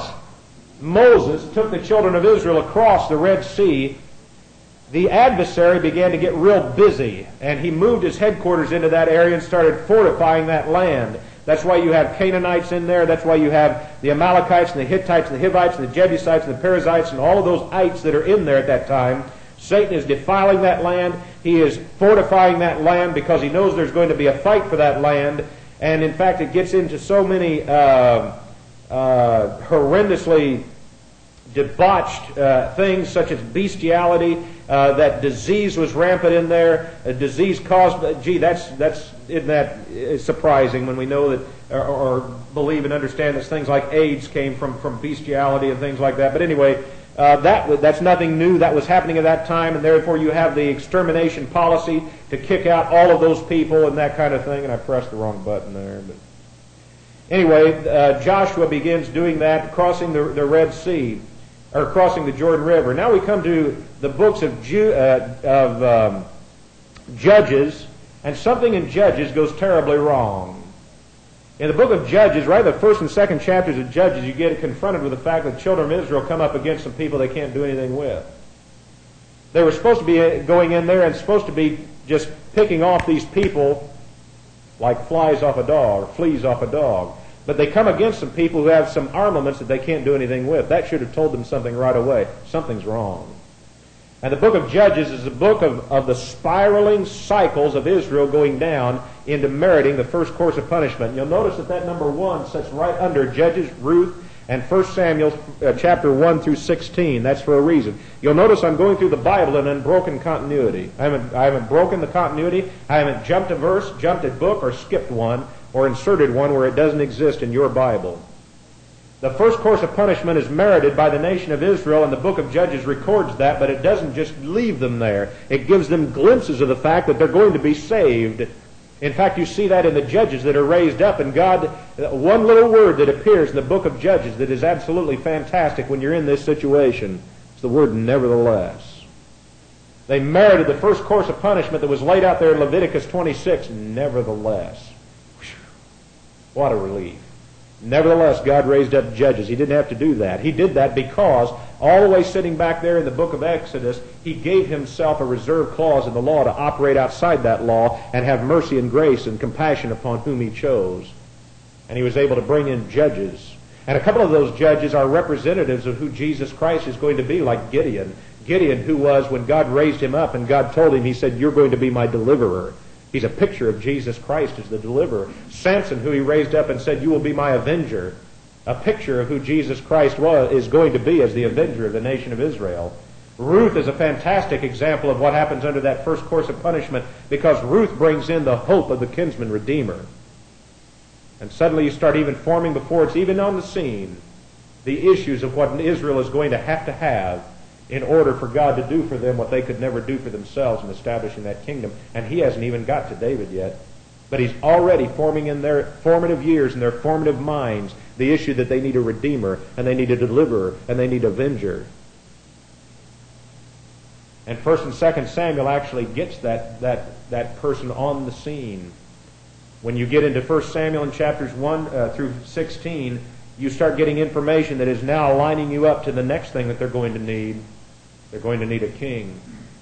Speaker 1: Moses took the children of Israel across the Red Sea, the adversary began to get real busy, and he moved his headquarters into that area and started fortifying that land. That's why you have Canaanites in there. That's why you have the Amalekites and the Hittites and the Hivites and the Jebusites and the Perizzites and all of those ites that are in there at that time. Satan is defiling that land. He is fortifying that land because he knows there's going to be a fight for that land. And in fact, it gets into so many uh, uh, horrendously debauched uh, things such as bestiality, uh, that disease was rampant in there, a disease caused, gee, that's, that's, isn't that surprising when we know that, or, or believe and understand that things like AIDS came from, from bestiality and things like that. But anyway, uh, that that's nothing new. That was happening at that time, and therefore you have the extermination policy to kick out all of those people and that kind of thing. And I pressed the wrong button there. But anyway, uh, Joshua begins doing that, crossing the, the Red Sea, or crossing the Jordan River. Now we come to the books of, Ju- uh, of um, Judges, and something in Judges goes terribly wrong. In the book of Judges, right, the first and second chapters of Judges, you get confronted with the fact that children of Israel come up against some people they can't do anything with. They were supposed to be going in there and supposed to be just picking off these people like flies off a dog, or fleas off a dog. But they come against some people who have some armaments that they can't do anything with. That should have told them something right away. Something's wrong. And the book of Judges is a book of, of the spiraling cycles of Israel going down into meriting the first course of punishment. And you'll notice that that number one sits right under Judges, Ruth, and First Samuel uh, chapter one through sixteen. That's for a reason. You'll notice I'm going through the Bible in unbroken continuity. I haven't, I haven't broken the continuity. I haven't jumped a verse, jumped a book, or skipped one, or inserted one where it doesn't exist in your Bible. The first course of punishment is merited by the nation of Israel, and the book of Judges records that, but it doesn't just leave them there. It gives them glimpses of the fact that they're going to be saved. In fact, you see that in the judges that are raised up, and God, one little word that appears in the book of Judges that is absolutely fantastic when you're in this situation, is the word nevertheless. They merited the first course of punishment that was laid out there in Leviticus twenty-six, nevertheless. What a relief. Nevertheless, God raised up judges. He didn't have to do that. He did that because all the way sitting back there in the book of Exodus, He gave Himself a reserve clause in the law to operate outside that law and have mercy and grace and compassion upon whom He chose. And He was able to bring in judges. And a couple of those judges are representatives of who Jesus Christ is going to be, like Gideon. Gideon, who was, when God raised him up and God told him, He said, "You're going to be my deliverer." He's a picture of Jesus Christ as the deliverer. Samson, who He raised up and said, "You will be my avenger." A picture of who Jesus Christ was, is going to be as the avenger of the nation of Israel. Ruth is a fantastic example of what happens under that first course of punishment, because Ruth brings in the hope of the kinsman redeemer. And suddenly you start even forming before it's even on the scene the issues of what Israel is going to have to have in order for God to do for them what they could never do for themselves in establishing that kingdom. And He hasn't even got to David yet. But He's already forming in their formative years, in their formative minds, the issue that they need a redeemer, and they need a deliverer, and they need a avenger. And First and Second Samuel actually gets that, that, that person on the scene. When you get into First Samuel in chapters one uh, through sixteen, you start getting information that is now lining you up to the next thing that they're going to need. They're going to need a king.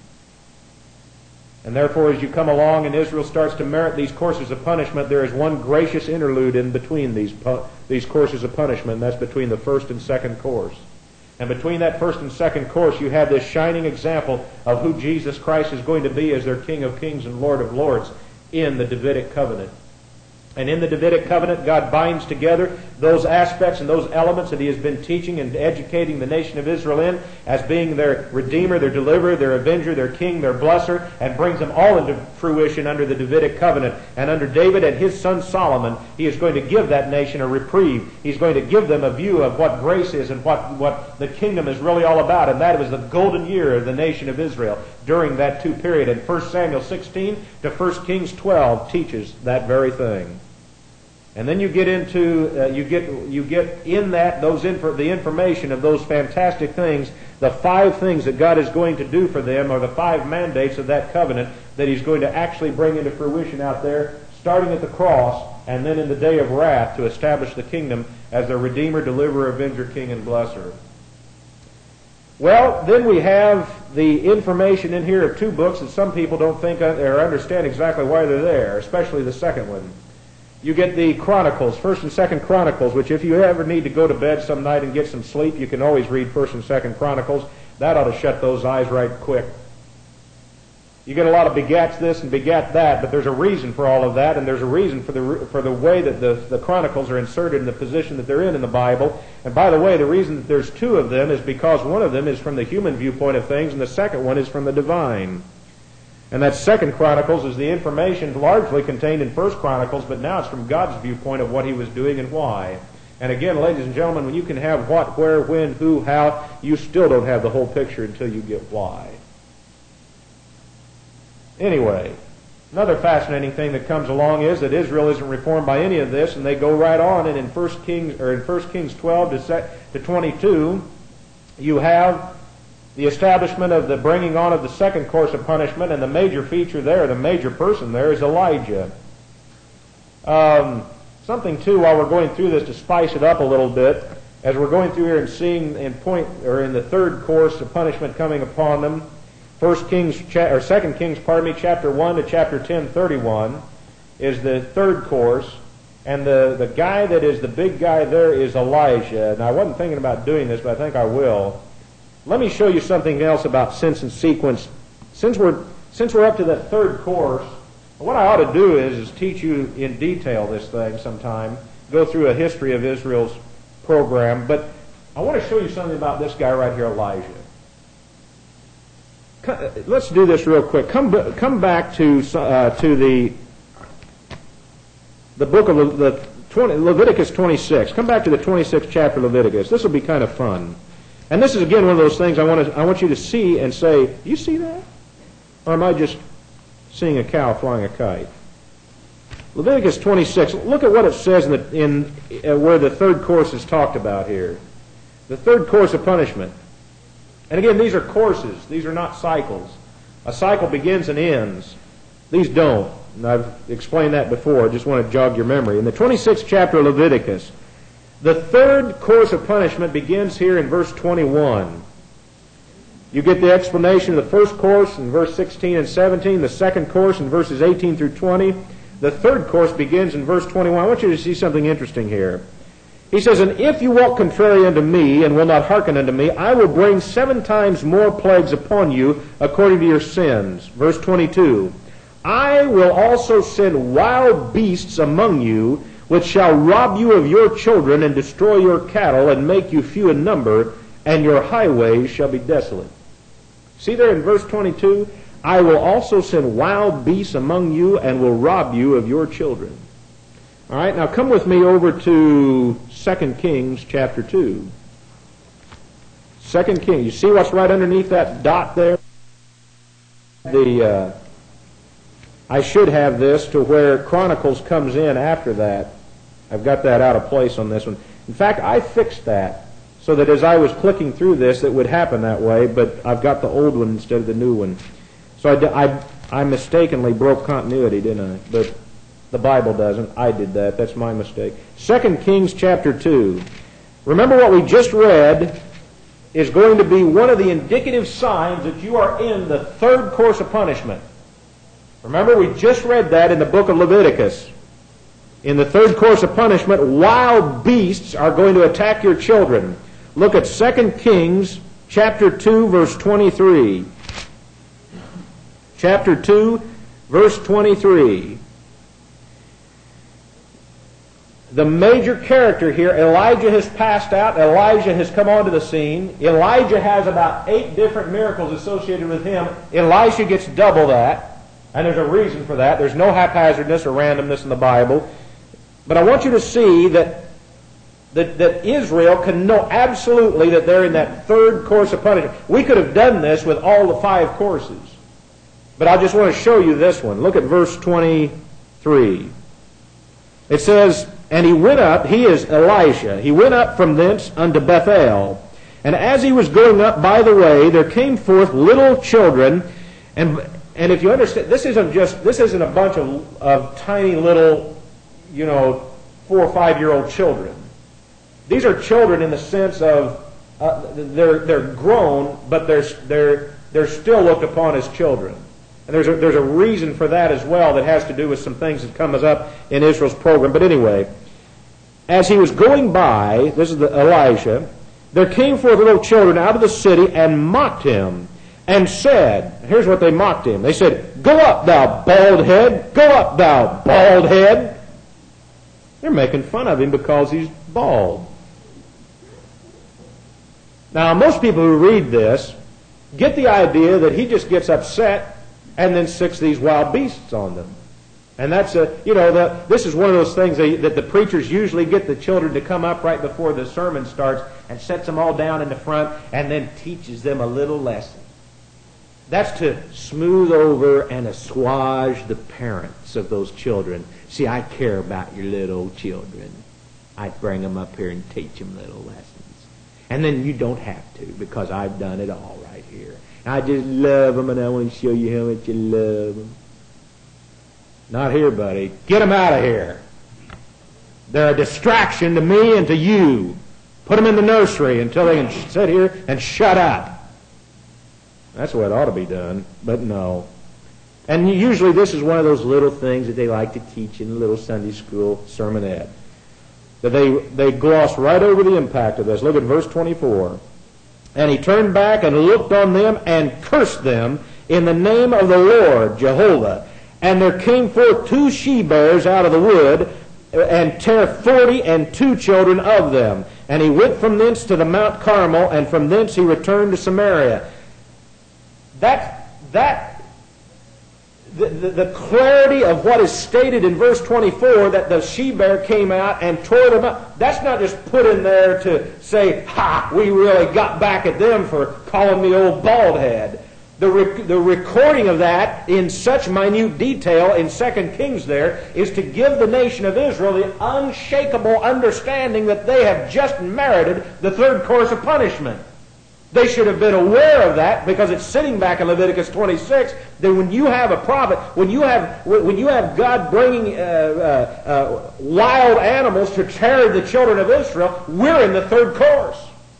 Speaker 1: And therefore, as you come along and Israel starts to merit these courses of punishment, there is one gracious interlude in between these pu- these courses of punishment, and that's between the first and second course. And between that first and second course, you have this shining example of who Jesus Christ is going to be as their King of Kings and Lord of Lords in the Davidic covenant. And in the Davidic covenant, God binds together those aspects and those elements that He has been teaching and educating the nation of Israel in as being their Redeemer, their Deliverer, their Avenger, their King, their Blesser, and brings them all into fruition under the Davidic covenant. And under David and his son Solomon, He is going to give that nation a reprieve. He's going to give them a view of what grace is and what, what the kingdom is really all about. And that was the golden year of the nation of Israel during that two period. And First Samuel sixteen to First Kings twelve teaches that very thing. And then you get into uh, you get you get in that those infor- the information of those fantastic things, the five things that God is going to do for them, or the five mandates of that covenant that He's going to actually bring into fruition out there, starting at the cross, and then in the day of wrath to establish the kingdom as their Redeemer, Deliverer, Avenger, King, and Blesser. Well, then we have the information in here of two books that some people don't think or understand exactly why they're there, especially the second one. You get the Chronicles, First and Second Chronicles, which if you ever need to go to bed some night and get some sleep, you can always read First and Second Chronicles. That ought to shut those eyes right quick. You get a lot of begats this and begat that, but there's a reason for all of that, and there's a reason for the for the way that the, the Chronicles are inserted in the position that they're in in the Bible. And by the way, the reason that there's two of them is because one of them is from the human viewpoint of things, and the second one is from the divine. And that Second Chronicles is the information largely contained in First Chronicles, but now it's from God's viewpoint of what He was doing and why. And again, ladies and gentlemen, when you can have what, where, when, who, how, you still don't have the whole picture until you get why. Anyway, another fascinating thing that comes along is that Israel isn't reformed by any of this, and they go right on. And in First Kings or in First Kings twelve to twenty-two, you have the establishment of the bringing on of the second course of punishment, and the major feature there, the major person there, is Elijah. Um, something too, while we're going through this, to spice it up a little bit, as we're going through here and seeing in point or in the third course of punishment coming upon them. First Kings, or Second Kings, pardon me, chapter one to chapter ten, thirty-one, is the third course, and the, the guy that is the big guy there is Elijah. And I wasn't thinking about doing this, but I think I will. Let me show you something else about sense and sequence. Since we're since we're up to that third course, what I ought to do is, is teach you in detail this thing sometime, go through a history of Israel's program, but I want to show you something about this guy right here, Elijah. Let's do this real quick. Come, come back to uh, to the the book of Le, the twenty, Leviticus twenty-six. Come back to the twenty-sixth chapter of Leviticus. This will be kind of fun. And this is again one of those things I want to I want you to see and say, "Do you see that?" Or am I just seeing a cow flying a kite? Leviticus twenty-six. Look at what it says in the in uh, where the third course is talked about here. The third course of punishment. And again, these are courses. These are not cycles. A cycle begins and ends. These don't. And I've explained that before. I just want to jog your memory. In the twenty-sixth chapter of Leviticus, the third course of punishment begins here in verse twenty-one. You get the explanation of the first course in verse sixteen and seventeen, the second course in verses eighteen through twenty. The third course begins in verse twenty-one. I want you to see something interesting here. He says, "And if you walk contrary unto me, and will not hearken unto me, I will bring seven times more plagues upon you, according to your sins." Verse twenty-two, "I will also send wild beasts among you, which shall rob you of your children, and destroy your cattle, and make you few in number, and your highways shall be desolate." See there in verse twenty-two, "I will also send wild beasts among you, and will rob you of your children." All right, now come with me over to Second Kings chapter two. Second Kings. You see what's right underneath that dot there? The uh, I should have this to where Chronicles comes in after that. I've got that out of place on this one. In fact, I fixed that so that as I was clicking through this, it would happen that way, but I've got the old one instead of the new one. So I, I, I mistakenly broke continuity, didn't I? But the Bible doesn't. I did that. That's my mistake. Second Kings chapter two. Remember what we just read is going to be one of the indicative signs that you are in the third course of punishment. Remember, we just read that in the book of Leviticus. In the third course of punishment, wild beasts are going to attack your children. Look at Second Kings chapter two, verse twenty-three. Chapter two, verse twenty-three. The major character here, Elijah has passed out. Elijah has come onto the scene. Elijah has about eight different miracles associated with him. Elisha gets double that. And there's a reason for that. There's no haphazardness or randomness in the Bible. But I want you to see that, that, that Israel can know absolutely that they're in that third course of punishment. We could have done this with all the five courses. But I just want to show you this one. Look at verse twenty-three. It says, "And he went up," he is Elisha, "he went up from thence unto Bethel. And as he was going up by the way, there came forth little children." And and if you understand, this isn't just, this isn't a bunch of, of tiny little, you know, four or five year old children. These are children in the sense of, uh, they're, they're grown, but they're, they're, they're still looked upon as children. And there's a, there's a reason for that as well that has to do with some things that comes up in Israel's program. But anyway, as he was going by, this is the Elisha, there came forth little children out of the city and mocked him. and said, here's what they mocked him. They said, "Go up, thou bald head! Go up, thou bald head!" They're making fun of him because he's bald. Now, most people who read this get the idea that he just gets upset and then sicks these wild beasts on them. And that's a, you know, the, this is one of those things that, that the preachers usually get the children to come up right before the sermon starts and sets them all down in the front and then teaches them a little lesson. That's to smooth over and assuage the parents of those children. See, I care about your little children. I bring them up here and teach them little lessons. And then you don't have to, because I've done it all right here. I just love them, and I want to show you how much you love them. Not here, buddy. Get them out of here. They're a distraction to me and to you. Put them in the nursery until they can sit here and shut up. That's the way it ought to be done, but no. And usually this is one of those little things that they like to teach in a little Sunday school sermonette. That they, they gloss right over the impact of this. Look at verse twenty-four. "And he turned back and looked on them and cursed them in the name of the Lord, Jehovah. And there came forth two she-bears out of the wood, and tare forty and two children of them. And he went from thence to the Mount Carmel, and from thence he returned to Samaria." That, that, the, the, the clarity of what is stated in verse twenty-four, that the she-bear came out and tore them up, that's not just put in there to say, "Ha, we really got back at them for calling me old bald head." The, rec- the recording of that in such minute detail in Second Kings there is to give the nation of Israel the unshakable understanding that they have just merited the third course of punishment. They should have been aware of that, because it's sitting back in Leviticus twenty-six, that when you have a prophet, when you have when you have God bringing uh, uh, uh, wild animals to tear the children of Israel, we're in the third course.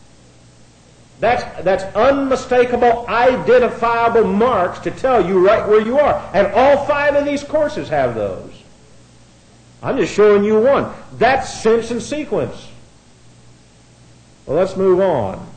Speaker 1: That's, that's unmistakable, identifiable marks to tell you right where you are. And all five of these courses have those. I'm just showing you one. That's sense and sequence. Well, let's move on.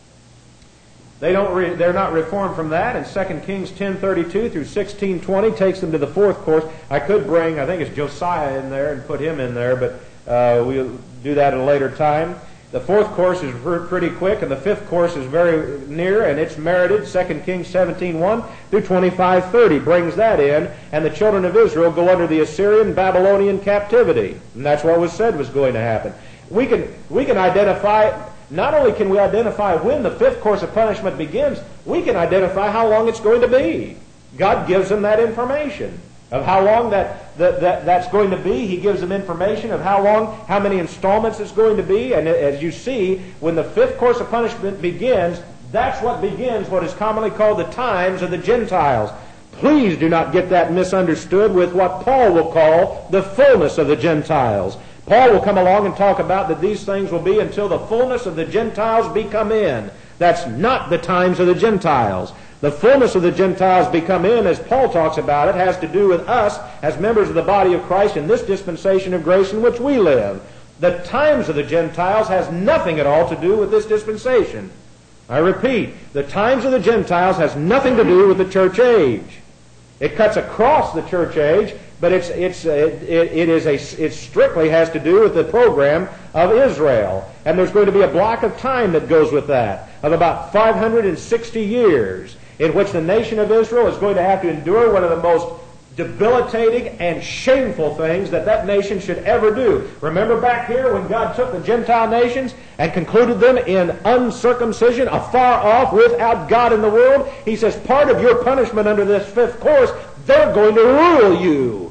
Speaker 1: They don't re, they're not reformed from that, and Second Kings ten thirty-two through sixteen twenty takes them to the fourth course. I could bring, I think it's Josiah in there and put him in there, but uh, we'll do that at a later time. The fourth course is pretty quick, and the fifth course is very near, and it's merited. Second Kings seventeen one through twenty-five thirty brings that in, and the children of Israel go under the Assyrian Babylonian captivity. And that's what was said was going to happen. We can, we can identify, not only can we identify when the fifth course of punishment begins, we can identify how long it's going to be. God gives them that information of how long that, that, that that's going to be. He gives them information of how long, how many installments it's going to be. And as you see, when the fifth course of punishment begins, that's what begins what is commonly called the times of the Gentiles. Please do not get that misunderstood with what Paul will call the fullness of the Gentiles. Paul will come along and talk about that these things will be until the fullness of the Gentiles be come in. That's not the times of the Gentiles. The fullness of the Gentiles become in, as Paul talks about it, has to do with us as members of the body of Christ in this dispensation of grace in which we live. The times of the Gentiles has nothing at all to do with this dispensation. I repeat, the times of the Gentiles has nothing to do with the church age. It cuts across the church age, but it's it's it, it is a it strictly has to do with the program of Israel. And there's going to be a block of time that goes with that of about five hundred sixty years, in which the nation of Israel is going to have to endure one of the most debilitating and shameful things that that nation should ever do. Remember back here when God took the Gentile nations and concluded them in uncircumcision, afar off, without God in the world? He says, part of your punishment under this fifth course, they're going to rule you.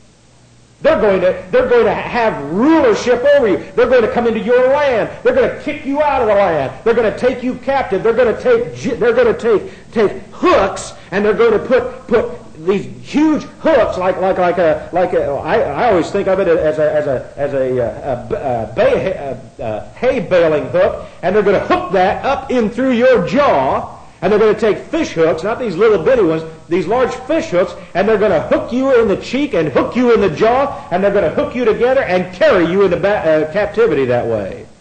Speaker 1: They're going to, they're going to have rulership over you. They're going to come into your land. They're going to kick you out of the land. They're going to take you captive. They're going to take, they're going to take, take hooks, and they're going to put, put these huge hooks, like, like, like a, like a, I, I always think of it as a, as a, as a, a, a, bay, a, a hay baling hook, and they're going to hook that up in through your jaw. And they're going to take fish hooks, not these little bitty ones, these large fish hooks, and they're going to hook you in the cheek and hook you in the jaw, and they're going to hook you together and carry you into ba- uh, captivity that way.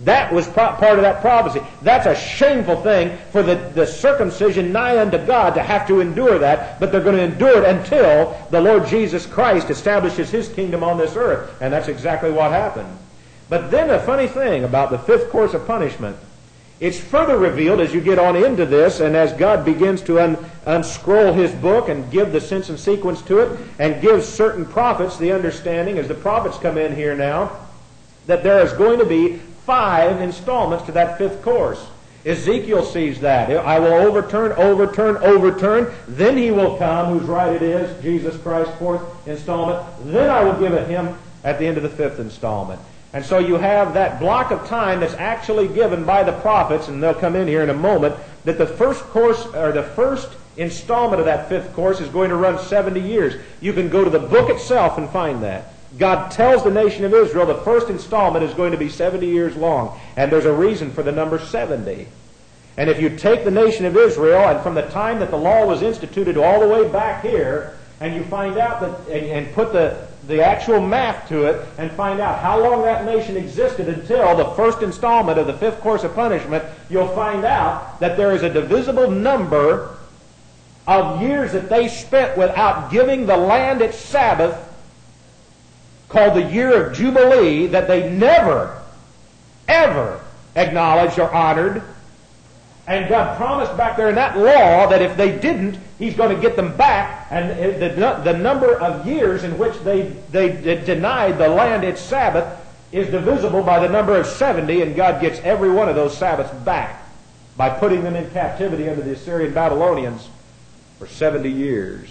Speaker 1: That was pro- part of that prophecy. That's a shameful thing for the, the circumcision nigh unto God to have to endure that, but they're going to endure it until the Lord Jesus Christ establishes His kingdom on this earth. And that's exactly what happened. But then a funny thing about the fifth course of punishment, it's further revealed as you get on into this and as God begins to un- unscroll His book and give the sense and sequence to it and give certain prophets the understanding, as the prophets come in here now, that there is going to be five installments to that fifth course. Ezekiel sees that. I will overturn, overturn, overturn. Then He will come, whose right it is, Jesus Christ, fourth installment. Then I will give it Him at the end of the fifth installment. And so you have that block of time that's actually given by the prophets, and they'll come in here in a moment, that the first course, or the first installment of that fifth course is going to run seventy years. You can go to the book itself and find that. God tells the nation of Israel the first installment is going to be seventy years long. And there's a reason for the number seventy. And if you take the nation of Israel, and from the time that the law was instituted all the way back here, and you find out that, and, and put the, the actual math to it, and find out how long that nation existed until the first installment of the fifth course of punishment, you'll find out that there is a divisible number of years that they spent without giving the land its Sabbath, called the year of Jubilee, that they never, ever acknowledged or honored. And God promised back there in that law that if they didn't, He's going to get them back. And the, the number of years in which they, they denied the land its Sabbath is divisible by the number of seventy, and God gets every one of those Sabbaths back by putting them in captivity under the Assyrian Babylonians for seventy years.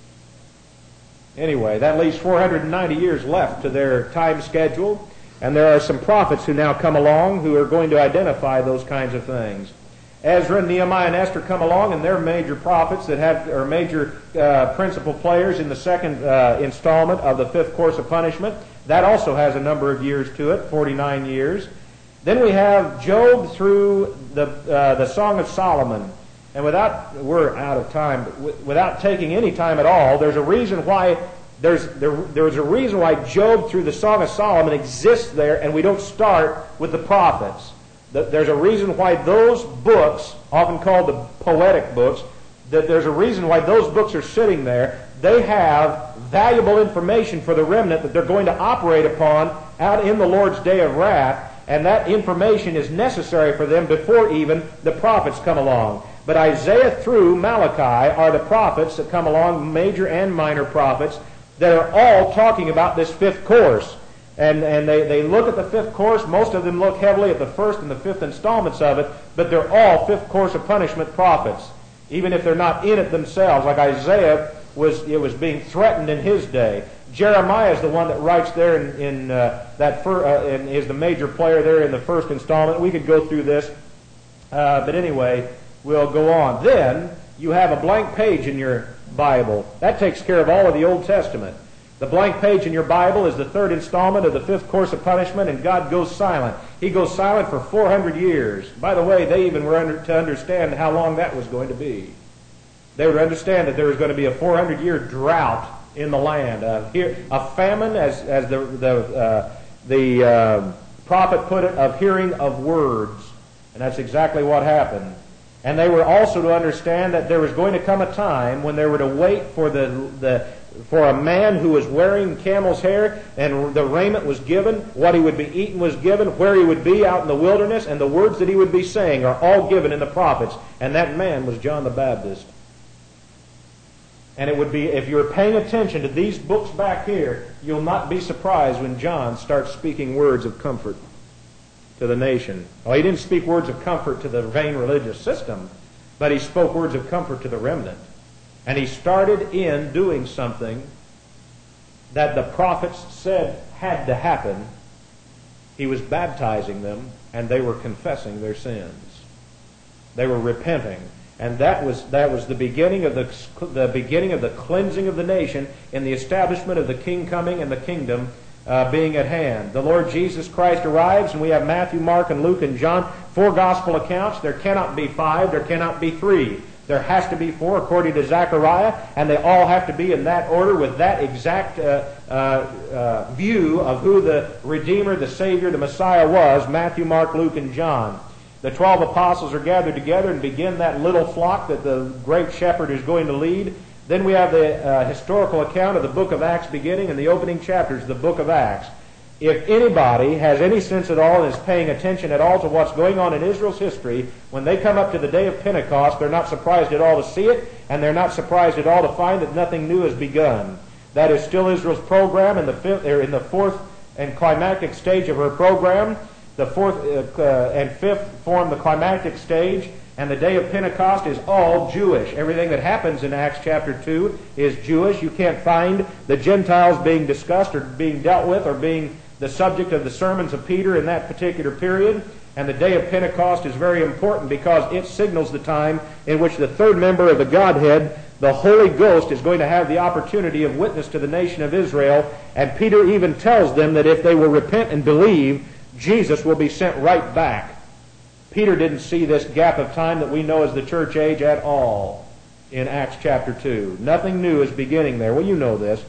Speaker 1: Anyway, that leaves four hundred ninety years left to their time schedule, and there are some prophets who now come along who are going to identify those kinds of things. Ezra, Nehemiah, and Esther come along, and they're major prophets that have are major uh, principal players in the second uh, installment of the fifth course of punishment. That also has a number of years to it, forty-nine years. Then we have Job through the uh, the Song of Solomon. And without, we're out of time, but without taking any time at all, there's a reason why there's there, there's a reason why Job through the Song of Solomon exists there, and we don't start with the prophets. There's a reason why those books, often called the poetic books, that there's a reason why those books are sitting there. They have valuable information for the remnant that they're going to operate upon out in the Lord's day of wrath, and that information is necessary for them before even the prophets come along. But Isaiah through Malachi are the prophets that come along, major and minor prophets, that are all talking about this fifth course. And, and they, they look at the fifth course. Most of them look heavily at the first and the fifth installments of it, but they're all fifth course of punishment prophets, even if they're not in it themselves. Like Isaiah, was it was being threatened in his day. Jeremiah is the one that writes there in, in uh, that fir, uh, and is the major player there in the first installment. We could go through this, uh, but anyway, we'll go on. Then you have a blank page in your Bible. That takes care of all of the Old Testament. The blank page in your Bible is the third installment of the fifth course of punishment, and God goes silent. He goes silent for four hundred years. By the way, they even were under, to understand how long that was going to be. They would understand that there was going to be a four hundred year drought in the land, a, a famine, as, as the, the, uh, the uh, prophet put it, of hearing of words. And that's exactly what happened. And they were also to understand that there was going to come a time when they were to wait for the, the for a man who was wearing camel's hair, and the raiment was given, what he would be eating was given, where he would be out in the wilderness, and the words that he would be saying are all given in the prophets. And that man was John the Baptist. And it would be, if you're paying attention to these books back here, you'll not be surprised when John starts speaking words of comfort to the nation. Well, he didn't speak words of comfort to the vain religious system, but he spoke words of comfort to the remnant. And he started in doing something that the prophets said had to happen. He was baptizing them, and they were confessing their sins. They were repenting. And that was that was the beginning of the the beginning of the cleansing of the nation in the establishment of the king coming and the kingdom uh, being at hand. The Lord Jesus Christ arrives, and we have Matthew, Mark, and Luke, and John, four gospel accounts. There cannot be five. There cannot be three. There has to be four according to Zechariah, and they all have to be in that order with that exact uh, uh, uh, view of who the Redeemer, the Savior, the Messiah was, Matthew, Mark, Luke, and John. The twelve apostles are gathered together and begin that little flock that the great shepherd is going to lead. Then we have the uh, historical account of the book of Acts beginning and the opening chapters of the book of Acts. If anybody has any sense at all and is paying attention at all to what's going on in Israel's history, when they come up to the day of Pentecost, they're not surprised at all to see it, and they're not surprised at all to find that nothing new has begun. That is still Israel's program in the fifth, or in the fourth and climactic stage of her program. The fourth uh, uh, and fifth form the climactic stage, and the day of Pentecost is all Jewish. Everything that happens in Acts chapter two is Jewish. You can't find the Gentiles being discussed or being dealt with or being the subject of the sermons of Peter in that particular period. And the day of Pentecost is very important because it signals the time in which the third member of the Godhead, the Holy Ghost, is going to have the opportunity of witness to the nation of Israel. And Peter even tells them that if they will repent and believe, Jesus will be sent right back. Peter didn't see this gap of time that we know as the church age at all in Acts chapter two. Nothing new is beginning there. Well, you know this.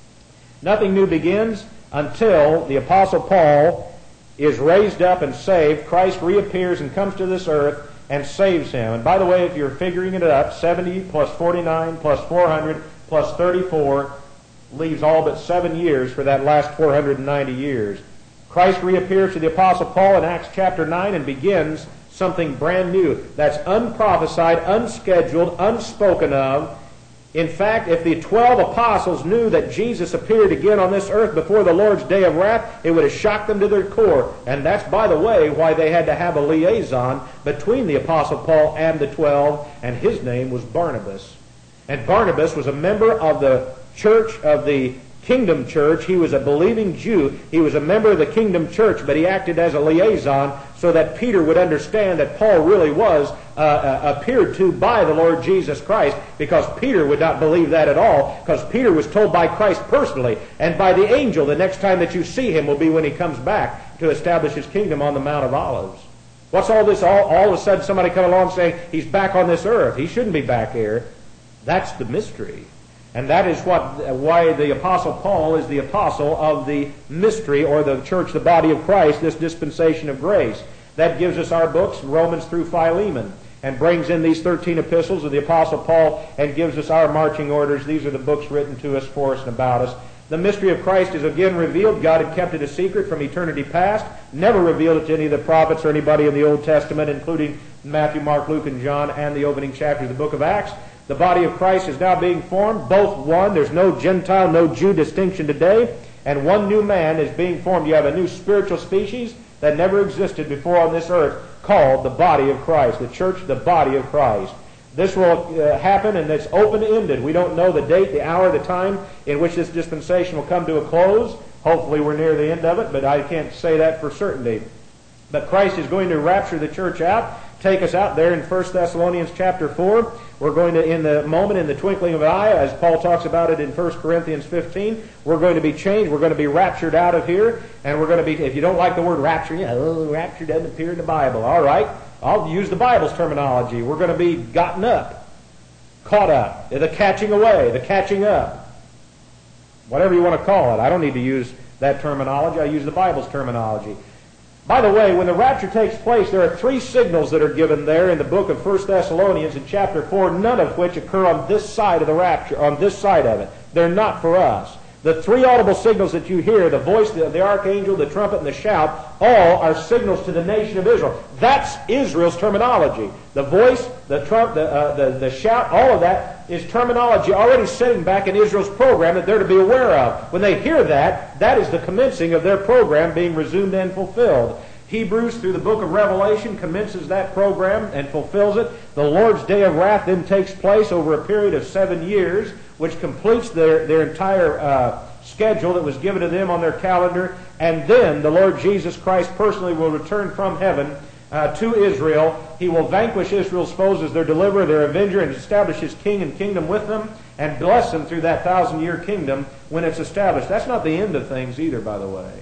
Speaker 1: Nothing new begins until the Apostle Paul is raised up and saved. Christ reappears and comes to this earth and saves him. And by the way, if you're figuring it up, seventy plus forty-nine plus four hundred plus thirty-four leaves all but seven years for that last four hundred ninety years. Christ reappears to the Apostle Paul in Acts chapter nine and begins something brand new. That's unprophesied, unscheduled, unspoken of. In fact, if the twelve apostles knew that Jesus appeared again on this earth before the Lord's day of wrath, it would have shocked them to their core. And that's, by the way, why they had to have a liaison between the Apostle Paul and the twelve, and his name was Barnabas. And Barnabas was a member of the church of the Kingdom Church. He was a believing Jew. He was a member of the Kingdom Church, but he acted as a liaison so that Peter would understand that Paul really was uh, uh, appeared to by the Lord Jesus Christ, because Peter would not believe that at all, because Peter was told by Christ personally and by the angel the next time that you see him will be when he comes back to establish his kingdom on the Mount of Olives. What's all this? All, all of a sudden somebody come along saying he's back on this earth. He shouldn't be back here. That's the mystery. And that is what why the Apostle Paul is the apostle of the mystery, or the church, the body of Christ, this dispensation of grace. That gives us our books, Romans through Philemon, and brings in these thirteen epistles of the Apostle Paul and gives us our marching orders. These are the books written to us, for us, and about us. The mystery of Christ is again revealed. God had kept it a secret from eternity past, never revealed it to any of the prophets or anybody in the Old Testament, including Matthew, Mark, Luke, and John, and the opening chapter of the book of Acts. The body of Christ is now being formed, both one. There's no Gentile, no Jew distinction today. And one new man is being formed. You have a new spiritual species that never existed before on this earth, called the body of Christ. The church, the body of Christ. This will uh, happen, and it's open-ended. We don't know the date, the hour, the time in which this dispensation will come to a close. Hopefully we're near the end of it, but I can't say that for certainty. But Christ is going to rapture the church out, take us out there in First Thessalonians chapter four. We're going to, in the moment, in the twinkling of an eye, as Paul talks about it in First Corinthians fifteen, we're going to be changed. We're going to be raptured out of here, and we're going to be, if you don't like the word rapture, you know, oh, rapture doesn't appear in the Bible. All right, I'll use the Bible's terminology. We're going to be gotten up, caught up, the catching away, the catching up, whatever you want to call it. I don't need to use that terminology. I use the Bible's terminology. By the way, when the rapture takes place, there are three signals that are given there in the book of First Thessalonians in chapter four, none of which occur on this side of the rapture, on this side of it. They're not for us. The three audible signals that you hear, the voice of the archangel, the trumpet, and the shout, all are signals to the nation of Israel. That's Israel's terminology. The voice, the trump, the, uh, the, the shout, all of that is terminology already sitting back in Israel's program that they're to be aware of. When they hear that, that is the commencing of their program being resumed and fulfilled. Hebrews, through the book of Revelation, commences that program and fulfills it. The Lord's day of wrath then takes place over a period of seven years, which completes their, their entire uh, schedule that was given to them on their calendar. And then the Lord Jesus Christ personally will return from heaven uh, to Israel. He will vanquish Israel's foes as their deliverer, their avenger, and establish his king and kingdom with them, and bless them through that thousand-year kingdom when it's established. That's not the end of things either, by the way.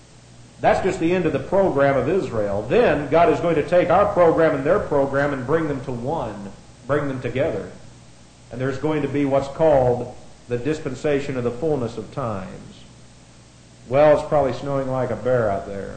Speaker 1: That's just the end of the program of Israel. Then God is going to take our program and their program and bring them to one. bring them together. And there's going to be what's called the dispensation of the fullness of times. Well, it's probably snowing like a bear out there.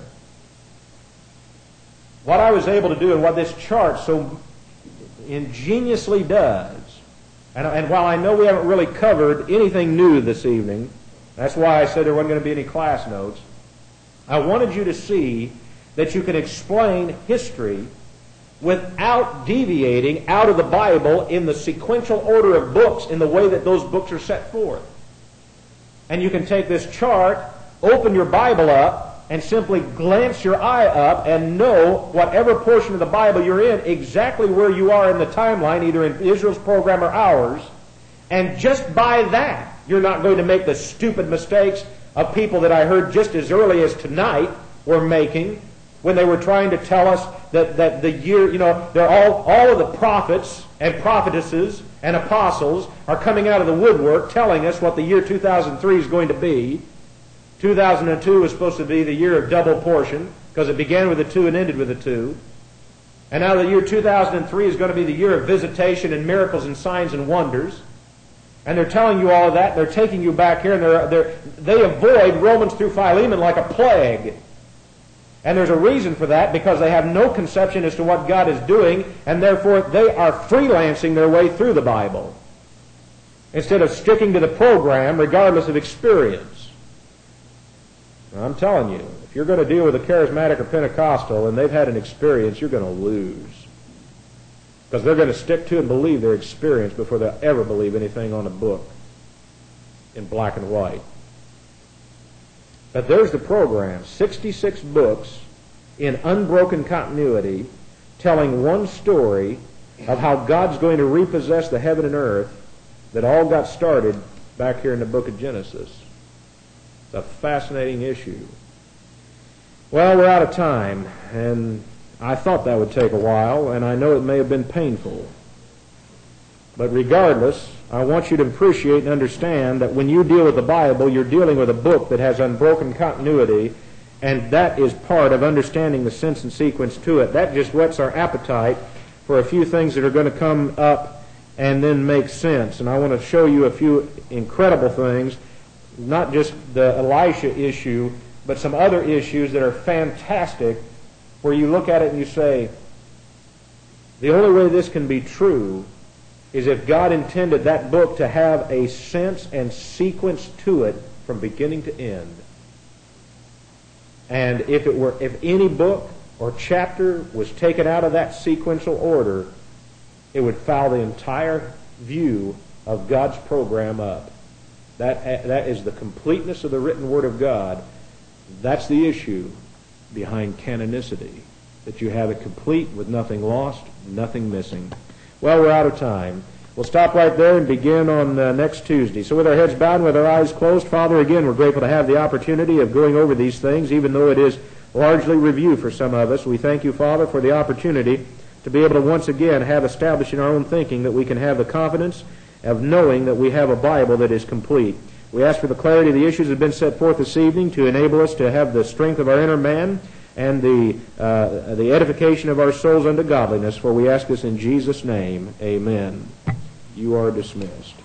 Speaker 1: What I was able to do, and what this chart so ingeniously does, and, and while I know we haven't really covered anything new this evening, that's why I said there wasn't going to be any class notes, I wanted you to see that you can explain history without deviating out of the Bible in the sequential order of books in the way that those books are set forth. And you can take this chart, open your Bible up, and simply glance your eye up and know whatever portion of the Bible you're in, exactly where you are in the timeline, either in Israel's program or ours. And just by that, you're not going to make the stupid mistakes of people that I heard just as early as tonight were making when they were trying to tell us that, that the year, you know, they're all, all of the prophets and prophetesses and apostles are coming out of the woodwork telling us what the year two thousand three is going to be. two thousand two was supposed to be the year of double portion because it began with a two and ended with a two. And now the year two thousand three is going to be the year of visitation and miracles and signs and wonders. And they're telling you all of that. They're taking you back here, and they're, they're, they avoid Romans through Philemon like a plague. And there's a reason for that, because they have no conception as to what God is doing, and therefore they are freelancing their way through the Bible instead of sticking to the program regardless of experience. Now, I'm telling you, if you're going to deal with a charismatic or Pentecostal and they've had an experience, you're going to lose. Because they're going to stick to and believe their experience before they'll ever believe anything on a book in black and white. But there's the program, sixty-six books in unbroken continuity, telling one story of how God's going to repossess the heaven and earth that all got started back here in the book of Genesis. It's a fascinating issue. Well, we're out of time, and I thought that would take a while, and I know it may have been painful. But regardless, I want you to appreciate and understand that when you deal with the Bible, you're dealing with a book that has unbroken continuity, and that is part of understanding the sense and sequence to it. That just whets our appetite for a few things that are going to come up and then make sense. And I want to show you a few incredible things, not just the Elisha issue, but some other issues that are fantastic, where you look at it and you say, the only way this can be true is if God intended that book to have a sense and sequence to it from beginning to end. And if it were, if any book or chapter was taken out of that sequential order, it would foul the entire view of God's program up. That, that is the completeness of the written Word of God. That's the issue behind canonicity, that you have it complete with nothing lost, nothing missing. Well, we're out of time. We'll stop right there and begin on uh, next Tuesday. So with our heads bowed and with our eyes closed, Father, again, we're grateful to have the opportunity of going over these things, even though it is largely review for some of us. We thank you, Father, for the opportunity to be able to once again have established in our own thinking that we can have the confidence of knowing that we have a Bible that is complete. We ask for the clarity of the issues that have been set forth this evening to enable us to have the strength of our inner man and the uh, the edification of our souls unto godliness. For we ask this in Jesus' name. Amen. You are dismissed.